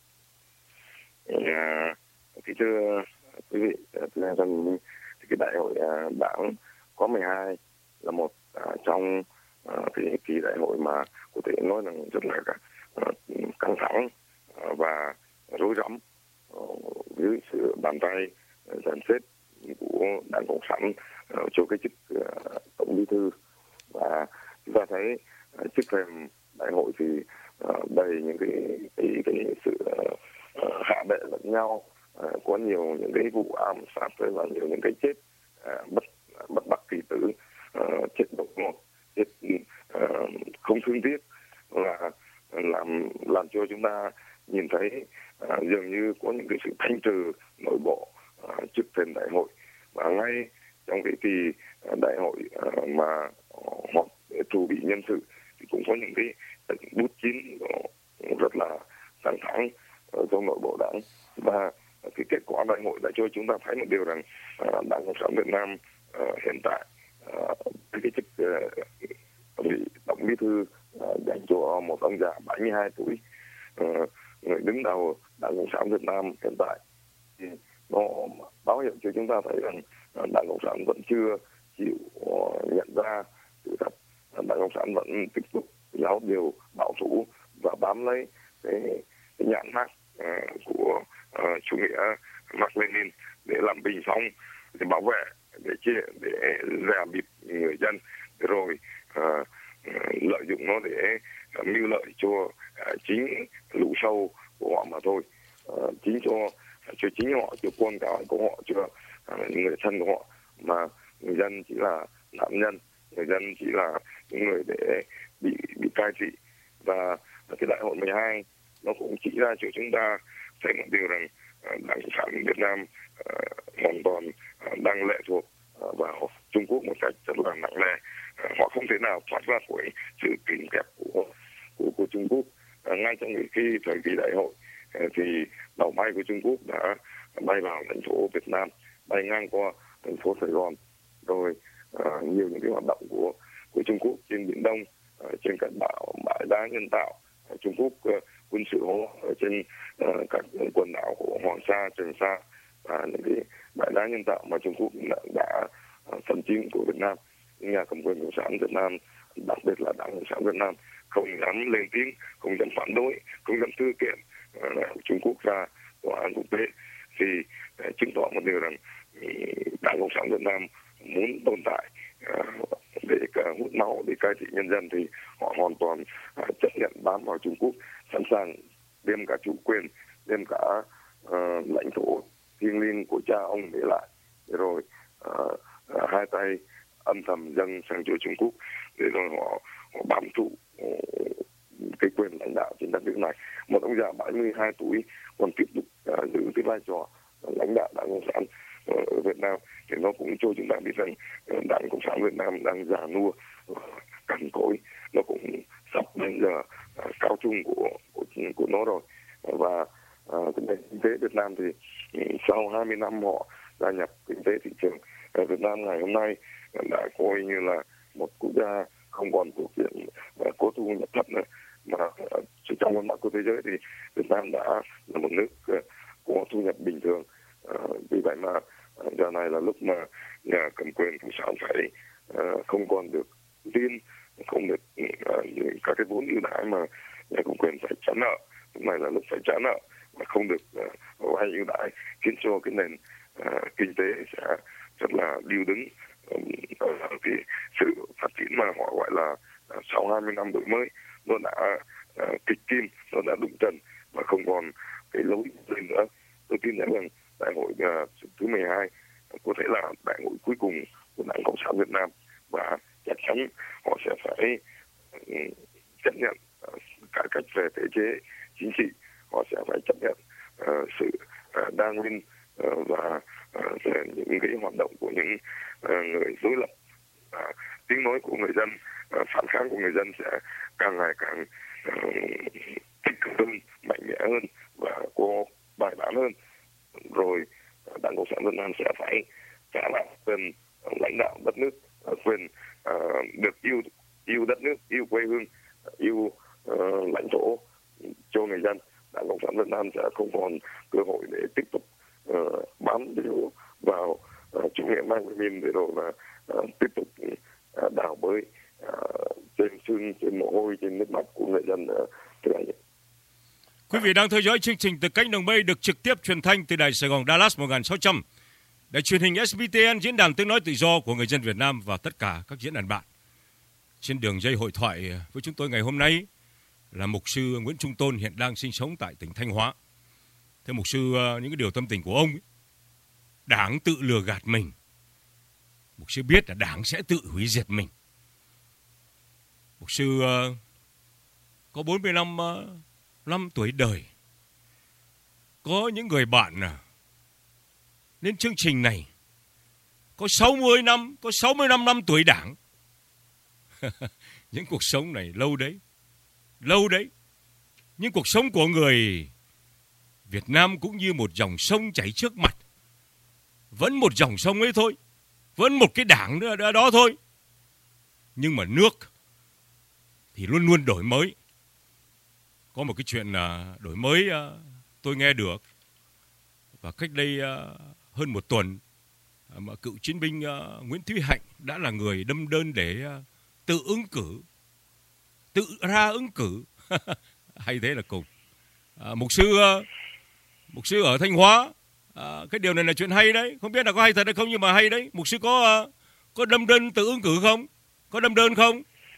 À, thì thưa quý vị, thưa rằng cái đại hội đảng có mười hai là một à, trong à, cái kỳ đại hội mà có thể nói rằng rất là à, căng thẳng à, và rối rắm à, dưới sự bàn tay dàn xếp của Đảng Cộng sản à, cho cái chức à, tổng bí thư. Và chúng ta thấy à, trước thềm đại hội thì à, đầy những cái cái, cái sự à, hạ bệ lẫn nhau, à, có nhiều những cái vụ ám sát và nhiều những cái chết à, bất bất đắc kỳ tử, uh, chết đột ngột, chết uh, không thương tiếc, là làm làm cho chúng ta nhìn thấy uh, dường như có những cái sự thanh trừ nội bộ uh, trước thềm đại hội. Và ngay trong cái kỳ uh, đại hội uh, mà uh, họp chủ bị nhân sự thì cũng có những cái bút chín uh, rất là căng thẳng ở trong nội bộ đảng. Và cái kết quả đại hội đã cho chúng ta thấy một điều rằng uh, Đảng Cộng sản Việt Nam uh, hiện tại uh, cái chức uh, tổng bí thư uh, dành cho một ông già bảy mươi hai tuổi, uh, người đứng đầu Đảng Cộng sản Việt Nam hiện tại, thì nó báo hiệu cho chúng ta thấy rằng uh, Đảng Cộng sản vẫn chưa chịu uh, nhận ra sự thật. uh, Đảng Cộng sản vẫn tiếp tục giáo điều bảo thủ và bám lấy cái, cái nhãn mác uh, của uh, chủ nghĩa Mác Lênin để làm bình phong, để bảo vệ, để chia, để rè bịp người dân, rồi uh, lợi dụng nó để uh, mưu lợi cho uh, chính lũ sâu của họ mà thôi, uh, chính cho cho chính họ, cho con cái của họ, cho uh, người thân của họ, mà người dân chỉ là nạn nhân, người dân chỉ là những người để bị bị cai trị. Và cái đại hội mười hai nó cũng chỉ ra cho chúng ta thấy một điều rằng uh, Đảng Cộng sản Việt Nam uh, hoàn toàn uh, đang lệ thuộc uh, vào Trung Quốc một cách rất là nặng nề. Uh, họ không thể nào thoát ra khỏi sự kìm kẹp của của, của Trung Quốc. Uh, ngay trong cái thời kỳ đại hội uh, thì tàu bay của Trung Quốc đã bay vào thành phố Việt Nam, bay ngang qua thành phố Sài Gòn, rồi uh, nhiều những cái hoạt động của của Trung Quốc trên Biển Đông, uh, trên các đảo bãi đá nhân tạo. uh, Trung Quốc uh, quân sự hóa ở trên uh, các quần đảo của Hoàng Sa, Trường Sa và những cái bãi đá nhân tạo mà Trung Quốc đã, đã uh, phân chiếm của Việt Nam. Nhà cầm quyền Cộng sản Việt Nam, đặc biệt là Đảng Cộng sản Việt Nam, không dám lên tiếng, không dám phản đối, không dám thư kiện uh, Trung Quốc ra tòa án quốc tế, thì uh, chứng tỏ một điều rằng uh, Đảng Cộng sản Việt Nam muốn tồn tại uh, để uh, hút máu, để cai trị nhân dân, thì họ hoàn toàn uh, chấp nhận bám vào Trung Quốc, sẵn sàng đem cả chủ quyền, đem cả uh, lãnh thổ thiêng liêng của cha ông để lại, để rồi uh, uh, hai tay âm thầm dâng sang cho Trung Quốc, để rồi họ, họ bám trụ uh, cái quyền lãnh đạo trên đất nước này. Một ông già bảy mươi hai tuổi còn tiếp tục uh, giữ cái vai trò lãnh đạo Đảng Cộng sản uh, ở Việt Nam, thì nó cũng cho chúng ta biết rằng uh, Đảng Cộng sản Việt Nam đang già nua, uh, cằn cỗi, nó cũng sắp đến giờ uh, cao trung của, của của nó rồi. Uh, và uh, cái nền kinh tế Việt Nam thì uh, sau hai mươi năm họ gia nhập kinh tế thị trường, uh, Việt Nam ngày hôm nay uh, đã coi như là một quốc gia không còn thuộc diện uh, có thu nhập thấp nữa, mà uh, trong con mắt của thế giới thì Việt Nam đã là một nước uh, có thu nhập bình thường. Uh, vì vậy mà uh, giờ này là lúc mà nhà cầm quyền cộng sản phải uh, không còn được tin, không được uh, các cái vốn ưu đãi mà nhà cầm quyền phải trả nợ. Lúc này là lúc phải trả nợ mà không được uh, vay ưu đãi, khiến cho cái nền uh, kinh tế sẽ rất là điêu đứng. Um, uh, cái sự phát triển mà họ gọi là uh, sau hai mươi năm đổi mới, nó đã uh, kịch kim, nó đã đụng trần và không còn cái lối lên nữa. Tôi tin rằng rằng đại hội uh, thứ mười hai uh, có thể là đại hội cuối cùng của Đảng Cộng sản Việt Nam, và chắc chắn họ sẽ phải uh, chấp nhận uh, cải cách về thể chế chính trị, họ sẽ phải chấp nhận uh, sự uh, đa nguyên uh, và uh, về những cái hoạt động của những uh, người đối lập. Uh, tiếng nói của người dân, uh, phản kháng của người dân sẽ càng ngày càng uh, tích cực hơn, mạnh mẽ hơn và có bài bản hơn. Rồi Đảng Cộng sản Việt Nam sẽ phải trả lại quyền lãnh đạo đất nước, quyền uh, được yêu yêu đất nước, yêu quê hương, yêu uh, lãnh thổ cho người dân. Đảng Cộng sản Việt Nam sẽ không còn cơ hội để tiếp tục uh, bám víu vào uh, chủ nghĩa Mác Lênin, để rồi là uh, tiếp tục uh, đào bới uh, trên xương, trên mồ hôi, trên nước mắt của người dân uh, từ đây. Quý vị đang theo dõi chương trình Từ Cánh Đồng Mây được trực tiếp truyền thanh từ đài Sài Gòn Dallas một nghìn sáu trăm, đài truyền hình ét bê tê en, diễn đàn tiếng nói tự do của người dân Việt Nam và tất cả các diễn đàn bạn. Trên đường dây hội thoại với chúng tôi ngày hôm nay là mục sư Nguyễn Trung Tôn, hiện đang sinh sống tại tỉnh Thanh Hóa. Thưa mục sư, những cái điều tâm tình của ông ấy, Đảng tự lừa gạt mình. Mục sư biết là Đảng sẽ tự hủy diệt mình. Mục sư có bốn mươi năm năm tuổi đời. Có những người bạn à, lên chương trình này có sáu mươi năm, có sáu mươi lăm năm tuổi Đảng. Những cuộc sống này lâu đấy, lâu đấy. Nhưng cuộc sống của người Việt Nam cũng như một dòng sông chảy trước mặt. Vẫn một dòng sông ấy thôi, vẫn một cái Đảng nữa đó thôi. Nhưng mà nước thì luôn luôn đổi mới. Có một cái chuyện là đổi mới tôi nghe được, và cách đây hơn một tuần mà cựu chiến binh Nguyễn Thúy Hạnh đã là người đâm đơn để tự ứng cử, tự ra ứng cử. Hay thế là cùng. À, mục sư mục sư ở Thanh Hóa, à, cái điều này là chuyện hay đấy, không biết là có hay thật hay không nhưng mà hay đấy. Mục sư có có đâm đơn tự ứng cử không? Có đâm đơn không?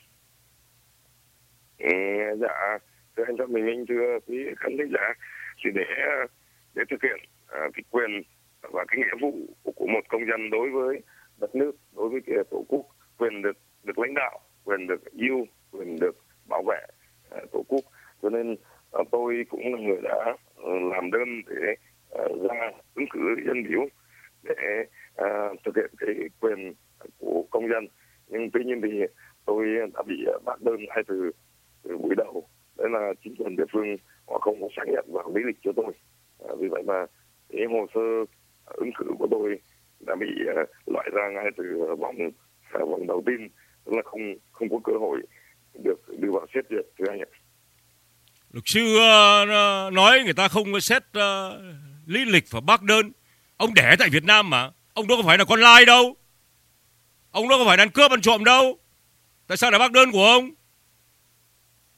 Ừ, dạ. Thưa anh Trần Bình Minh, thưa quý khán thính giả, thì để để thực hiện uh, cái quyền và cái nghĩa vụ của một công dân đối với đất nước, đối với cái tổ quốc, quyền được được lãnh đạo, quyền được yêu, quyền được bảo vệ uh, tổ quốc. Cho nên uh, tôi cũng là người đã uh, làm đơn để uh, ra ứng cử dân biểu để uh, thực hiện cái quyền của công dân. Nhưng tuy nhiên thì tôi đã bị bác đơn ngay từ, từ buổi đầu. Đấy là chính quyền địa phương họ không có xác nhận vào lý lịch cho tôi. À, vì vậy mà cái hồ sơ ứng cử của tôi đã bị uh, loại ra ngay từ vòng uh, vòng đầu tiên, tức là không không có cơ hội được đưa vào xét duyệt, thưa anh ạ. Luật sư uh, nói người ta không xét uh, lý lịch và bác đơn. Ông đẻ tại Việt Nam mà, ông đó có phải là con lai đâu, ông đó có phải là ăn cướp ăn trộm đâu, tại sao lại bác đơn của ông?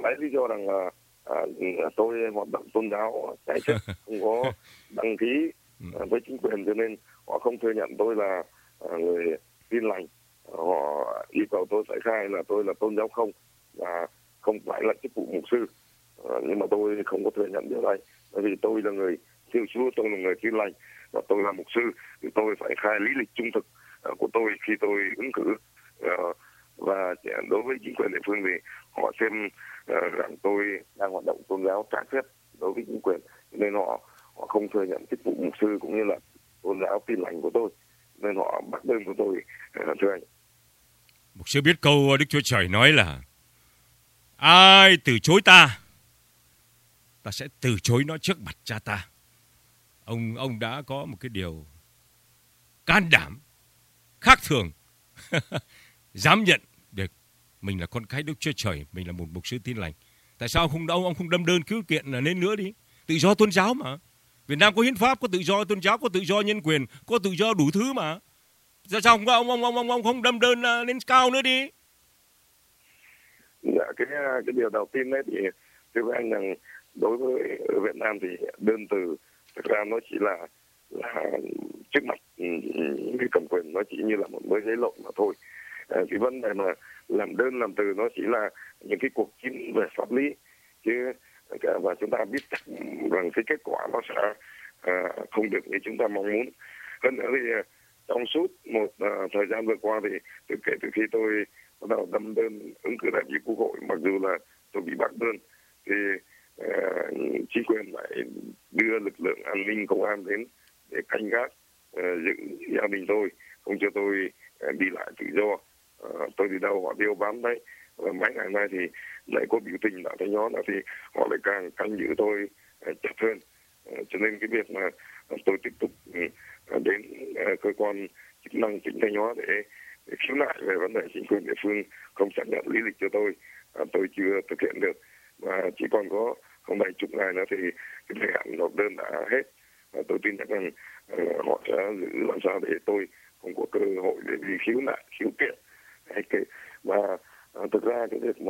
lấy lý do rằng là à, tôi hoạt động tôn giáo trái phép, không có đăng ký à, với chính quyền, cho nên họ không thừa nhận tôi là à, người Tin Lành. Họ yêu cầu tôi phải khai là tôi là tôn giáo không và không phải là chức vụ mục sư. À, nhưng mà tôi không có thừa nhận điều này, bởi vì tôi là người Thiên Chúa, tôi là người Tin Lành và tôi là mục sư, thì tôi phải khai lý lịch trung thực uh, của tôi khi tôi ứng cử. Uh, và đối với chính quyền địa phương thì họ xem uh, rằng tôi đang hoạt động tôn giáo trái phép đối với chính quyền, nên họ họ không thừa nhận chức vụ mục sư cũng như là tôn giáo Tin Lành của tôi, nên họ bác đơn của tôi. Uh, thưa anh, mục sư biết câu Đức Chúa Trời nói là ai từ chối ta, ta sẽ từ chối nó trước mặt Cha ta. Ông ông đã có một cái điều can đảm khác thường dám nhận được mình là con cái Đức Chúa Trời, mình là một mục sư Tin Lành. Tại sao không ông ông không đâm đơn khiếu kiện là lên nữa đi? Tự do tôn giáo mà. Việt Nam có hiến pháp, có tự do tôn giáo, có tự do nhân quyền, có tự do đủ thứ mà. Sao không ông ông ông ông ông không đâm đơn lên cao nữa đi? Dạ, cái cái điều đầu tiên đấy thì thưa với anh rằng đối với ở Việt Nam thì đơn từ thực ra nó chỉ là là trước mặt cái cầm quyền, nó chỉ như là một mớ giấy lộn mà thôi. À, cái vấn đề mà làm đơn làm từ nó chỉ là những cái cuộc chiến về pháp lý, chứ và chúng ta biết chắc rằng cái kết quả nó sẽ à, không được như chúng ta mong muốn. Hơn nữa thì trong suốt một à, thời gian vừa qua thì từ kể từ khi tôi bắt đầu đâm đơn ứng cử đại biểu Quốc hội, mặc dù là tôi bị bác đơn, thì uh, chính quyền phải đưa lực lượng an ninh công an đến để canh gác, uh, giữ gia đình tôi, không cho tôi uh, đi lại tự do. Uh, tôi đi đâu họ đeo bám đấy. Và mấy ngày nay thì lại có biểu tình ở Thanh Hóa, thì họ lại càng canh giữ tôi uh, chặt hơn. Uh, cho nên cái việc mà uh, tôi tiếp tục uh, đến uh, cơ quan chức năng tỉnh Thanh Hóa để, để khiếu nại về vấn đề chính quyền địa phương không xác nhận lý lịch cho tôi, uh, tôi chưa thực hiện được. Và chỉ còn có không đầy chục ngày nữa thì cái thời hạn nộp đơn đã hết, và tôi tin chắc rằng uh, họ sẽ giữ làm sao để tôi không có cơ hội để đi khiếu nại, khiếu kiện. Cái, và uh, thực ra cái việc mà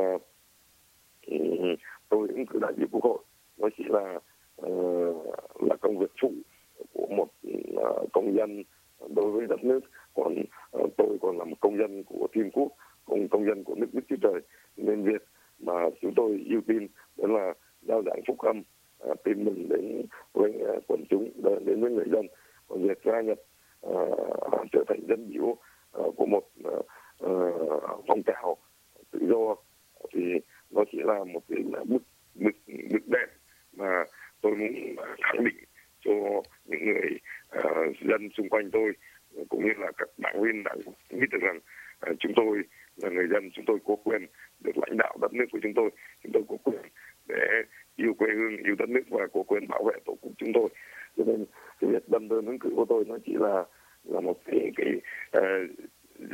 um, tôi ứng cử đại biểu Quốc hội nó chỉ là uh, là công việc phụ của một uh, công dân đối với đất nước, còn uh, tôi còn là một công dân của Thiên Quốc, công công dân của nước Đức Chúa Trời, nên việc mà chúng tôi ưu tiên đó là giao giảng phúc âm, à, tin mừng đến với uh, quần chúng, đến với người dân. Còn việc gia nhập uh, trở thành dân biểu uh, của một uh, uh, phong trào tự do thì nó chỉ là một cái bức bức bức đèn mà tôi muốn khẳng định cho những người uh, dân xung quanh tôi, cũng như là các đảng viên đảng biết được rằng uh, chúng tôi là người dân, chúng tôi có quyền được lãnh đạo đất nước của chúng tôi, chúng tôi có quyền để yêu quê hương, yêu đất nước và có quyền bảo vệ tổ quốc chúng tôi. Cho nên cái việc đâm đơn ứng cử của tôi nó chỉ là là một cái cái uh,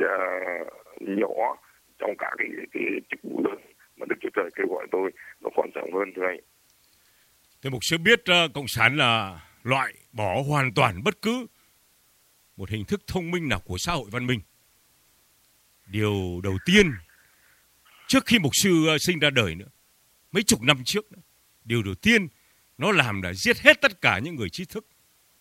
nhỏ trong cả cái cái chức vụ lớn mà Đức Chúa Trời kêu gọi tôi, nó quan trọng hơn thưa anh. Thưa mục sư biết uh, cộng sản là loại bỏ hoàn toàn bất cứ một hình thức thông minh nào của xã hội văn minh. Điều đầu tiên trước khi mục sư sinh ra đời nữa, mấy chục năm trước nữa, điều đầu tiên nó làm là giết hết tất cả những người trí thức.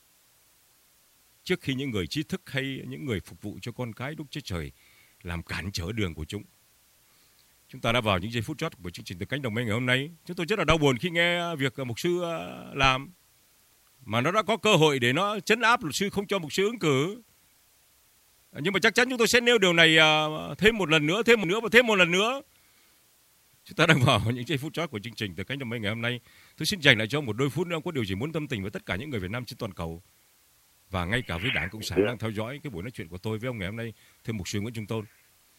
Trước khi những người trí thức hay những người phục vụ cho con cái Đức Chúa Trời làm cản trở đường của chúng. Chúng ta đã vào những giây phút chót của chương trình Từ Cánh Đồng Mây ngày hôm nay. Chúng tôi rất là đau buồn khi nghe việc mục sư làm, mà nó đã có cơ hội để nó trấn áp luật sư không cho mục sư ứng cử. Nhưng mà chắc chắn chúng tôi sẽ nêu điều này thêm một lần nữa, thêm một nữa và thêm một lần nữa. Chúng ta đang vào những giây phút chót của chương trình Từ Cánh Đồng Mây ngày hôm nay. Tôi xin dành lại cho một đôi phút nữa, có điều gì muốn tâm tình với tất cả những người Việt Nam trên toàn cầu và ngay cả với Đảng Cộng sản đang theo dõi cái buổi nói chuyện của tôi với ông ngày hôm nay, thưa mục sư Nguyễn Trung Tôn.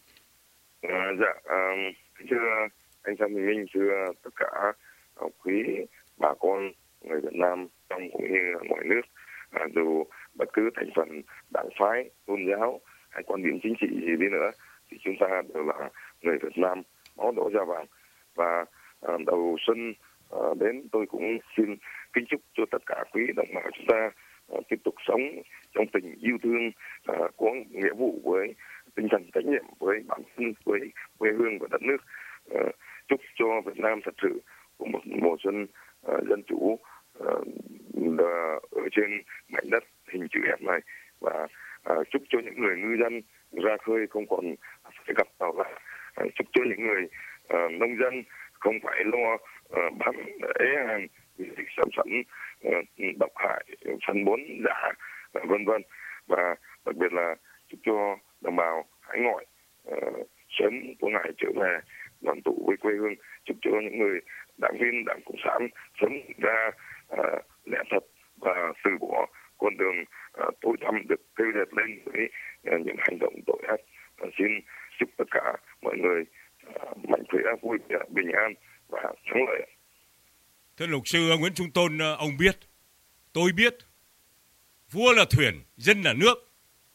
À, dạ, à, thưa anh Phan Bình Minh, thưa tất cả quý bà con người Việt Nam trong cũng như ngoài nước, à, dù bất cứ thành phần đảng phái, tôn giáo hay quan điểm chính trị gì đi nữa, thì chúng ta đều là người Việt Nam máu đổ da vàng. Và à, đầu xuân à, đến, tôi cũng xin kính chúc cho tất cả quý đồng bào chúng ta à, tiếp tục sống trong tình yêu thương, à, có nghĩa vụ với tinh thần trách nhiệm với bản thân, với quê hương và đất nước. À, chúc cho cho Việt Nam thật sự có một mùa xuân uh, dân chủ uh, ở trên mảnh đất hình chữ S này, và uh, chúc cho những người ngư dân ra khơi không còn phải gặp tàu lạ, uh, chúc cho những người uh, nông dân không phải lo uh, bán ế hàng vì dịch sản phẩm uh, độc hại, phân bón giả, uh, vân vân, và đặc biệt là chúc cho đồng bào hải ngoại uh, sớm có ngày trở về đoàn tụ với quê hương, chúc cho những người đảng viên Đảng Cộng sản sớm ra uh, lẽ thật và từ bỏ con đường uh, tối tăm được tiêu diệt lên với uh, những hành động tội ác. Uh, xin chúc tất cả mọi người uh, mạnh khỏe, vui vẻ, bình an và thắng lợi. Thưa luật sư Nguyễn Trung Tôn, ông biết, tôi biết, vua là thuyền, dân là nước.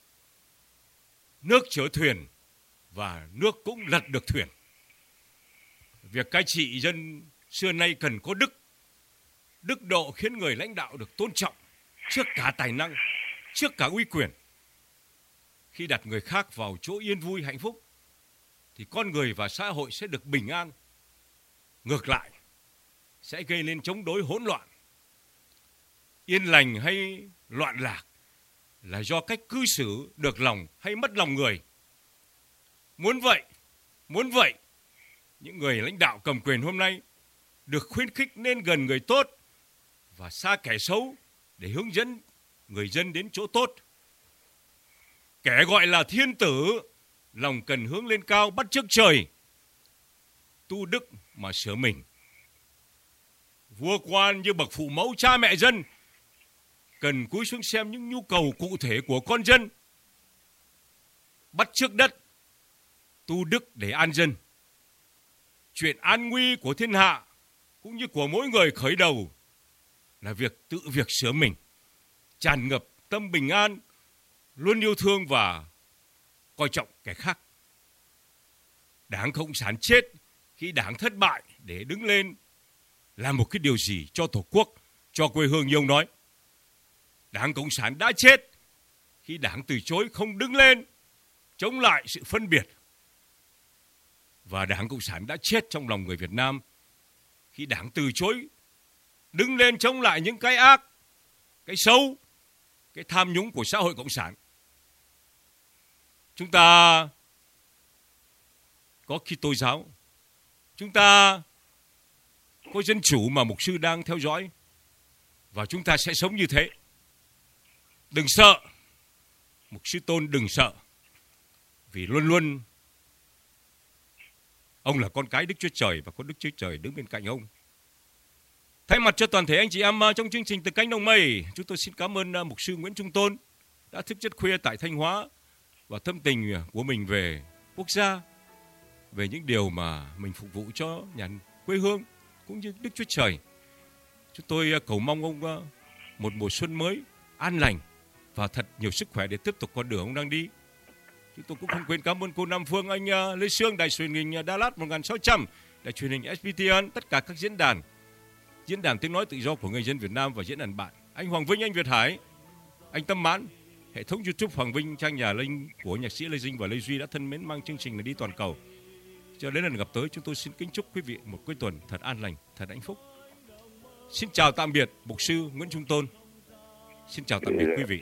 Nước chở thuyền và nước cũng lật được thuyền. Việc cai trị dân xưa nay cần có đức. Đức độ khiến người lãnh đạo được tôn trọng trước cả tài năng, trước cả uy quyền. Khi đặt người khác vào chỗ yên vui hạnh phúc thì con người và xã hội sẽ được bình an. Ngược lại, sẽ gây nên chống đối hỗn loạn. Yên lành hay loạn lạc là do cách cư xử được lòng hay mất lòng người. Muốn vậy, muốn vậy, những người lãnh đạo cầm quyền hôm nay được khuyến khích nên gần người tốt và xa kẻ xấu để hướng dẫn người dân đến chỗ tốt. Kẻ gọi là thiên tử, lòng cần hướng lên cao bắt chước trời, tu đức mà sửa mình. Vua quan như bậc phụ mẫu cha mẹ dân cần cúi xuống xem những nhu cầu cụ thể của con dân, bắt chước đất, tu đức để an dân. Chuyện an nguy của thiên hạ cũng như của mỗi người khởi đầu là việc tự việc sửa mình, tràn ngập tâm bình an, luôn yêu thương và coi trọng kẻ khác. Đảng Cộng sản chết khi đảng thất bại để đứng lên làm một cái điều gì cho Tổ quốc, cho quê hương như ông nói. Đảng Cộng sản đã chết khi đảng từ chối không đứng lên chống lại sự phân biệt. Và Đảng Cộng sản đã chết trong lòng người Việt Nam khi đảng từ chối đứng lên chống lại những cái ác, cái xấu, cái tham nhũng của xã hội Cộng sản. Chúng ta có Kitô giáo, chúng ta có dân chủ mà mục sư đang theo dõi, và chúng ta sẽ sống như thế. Đừng sợ, mục sư Tôn đừng sợ, vì luôn luôn ông là con cái Đức Chúa Trời và có Đức Chúa Trời đứng bên cạnh ông. Thay mặt cho toàn thể anh chị em trong chương trình Từ Cánh Đồng Mây, chúng tôi xin cảm ơn mục sư Nguyễn Trung Tôn đã thức giấc khuya tại Thanh Hóa và thâm tình của mình về quốc gia, về những điều mà mình phục vụ cho nhà quê hương cũng như Đức Chúa Trời. Chúng tôi cầu mong ông một mùa xuân mới an lành và thật nhiều sức khỏe để tiếp tục con đường ông đang đi. Chúng tôi cũng không quên cảm ơn cô Nam Phương, anh Lê Sương, đài truyền hình Dallas một nghìn sáu trăm, đài truyền hình ét pê tê en, tất cả các diễn đàn, diễn đàn tiếng nói tự do của người dân Việt Nam và diễn đàn bạn. Anh Hoàng Vinh, anh Việt Hải, anh Tâm Mãn, hệ thống YouTube Hoàng Vinh, trang nhà linh của nhạc sĩ Lê Dinh và Lê Duy đã thân mến mang chương trình này đi toàn cầu. Cho đến lần gặp tới, chúng tôi xin kính chúc quý vị một cuối tuần thật an lành, thật hạnh phúc. Xin chào tạm biệt, mục sư Nguyễn Trung Tôn. Xin chào tạm biệt quý vị.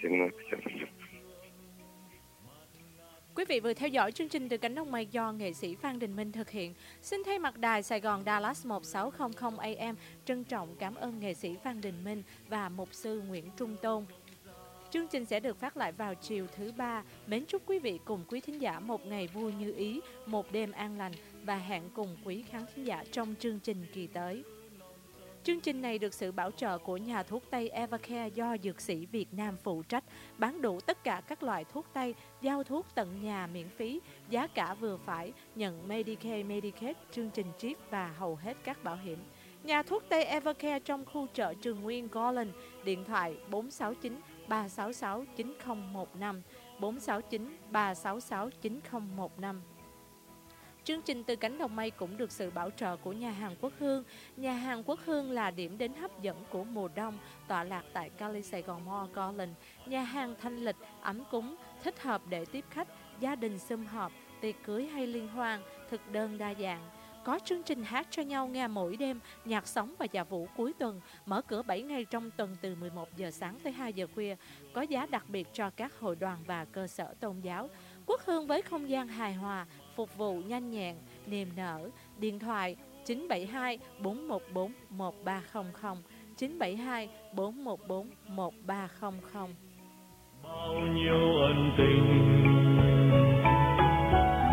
Quý vị vừa theo dõi chương trình Từ Cánh Đồng Mây do nghệ sĩ Phan Đình Minh thực hiện. Xin thay mặt đài Sài Gòn Dallas một sáu không không A M trân trọng cảm ơn nghệ sĩ Phan Đình Minh và mục sư Nguyễn Trung Tôn. Chương trình sẽ được phát lại vào chiều thứ ba. Mến chúc quý vị cùng quý thính giả một ngày vui như ý, một đêm an lành và hẹn cùng quý khán thính giả trong chương trình kỳ tới. Chương trình này được sự bảo trợ của nhà thuốc Tây Evercare do Dược sĩ Việt Nam phụ trách, bán đủ tất cả các loại thuốc Tây, giao thuốc tận nhà miễn phí, giá cả vừa phải, nhận Medicare, Medicaid, chương trình chip và hầu hết các bảo hiểm. Nhà thuốc Tây Evercare trong khu chợ Trường Nguyên, Garland, điện thoại bốn sáu chín ba sáu sáu chín không một năm, bốn sáu chín ba sáu sáu chín không một năm. Chương trình Từ Cánh Đồng Mây cũng được sự bảo trợ của nhà hàng Quốc Hương. Nhà hàng Quốc Hương là điểm đến hấp dẫn của mùa đông, tọa lạc tại Cali Sài Gòn Mall, Garland. Nhà hàng thanh lịch, ấm cúng, thích hợp để tiếp khách, gia đình sum họp, tiệc cưới hay liên hoan, thực đơn đa dạng. có chương trình hát cho nhau nghe mỗi đêm, nhạc sống và dạ vũ cuối tuần, mở cửa bảy ngày trong tuần từ mười một giờ sáng tới hai giờ khuya, có giá đặc biệt cho các hội đoàn và cơ sở tôn giáo. Quốc Hương với không gian hài hòa, phục vụ nhanh nhẹn, niềm nở. Điện thoại chín bảy hai bốn một bốn một ba không không, chín bảy hai bốn một bốn một ba không không. Bao nhiêu ân tình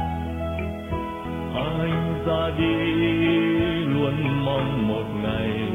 anh ra đi, luôn mong một ngày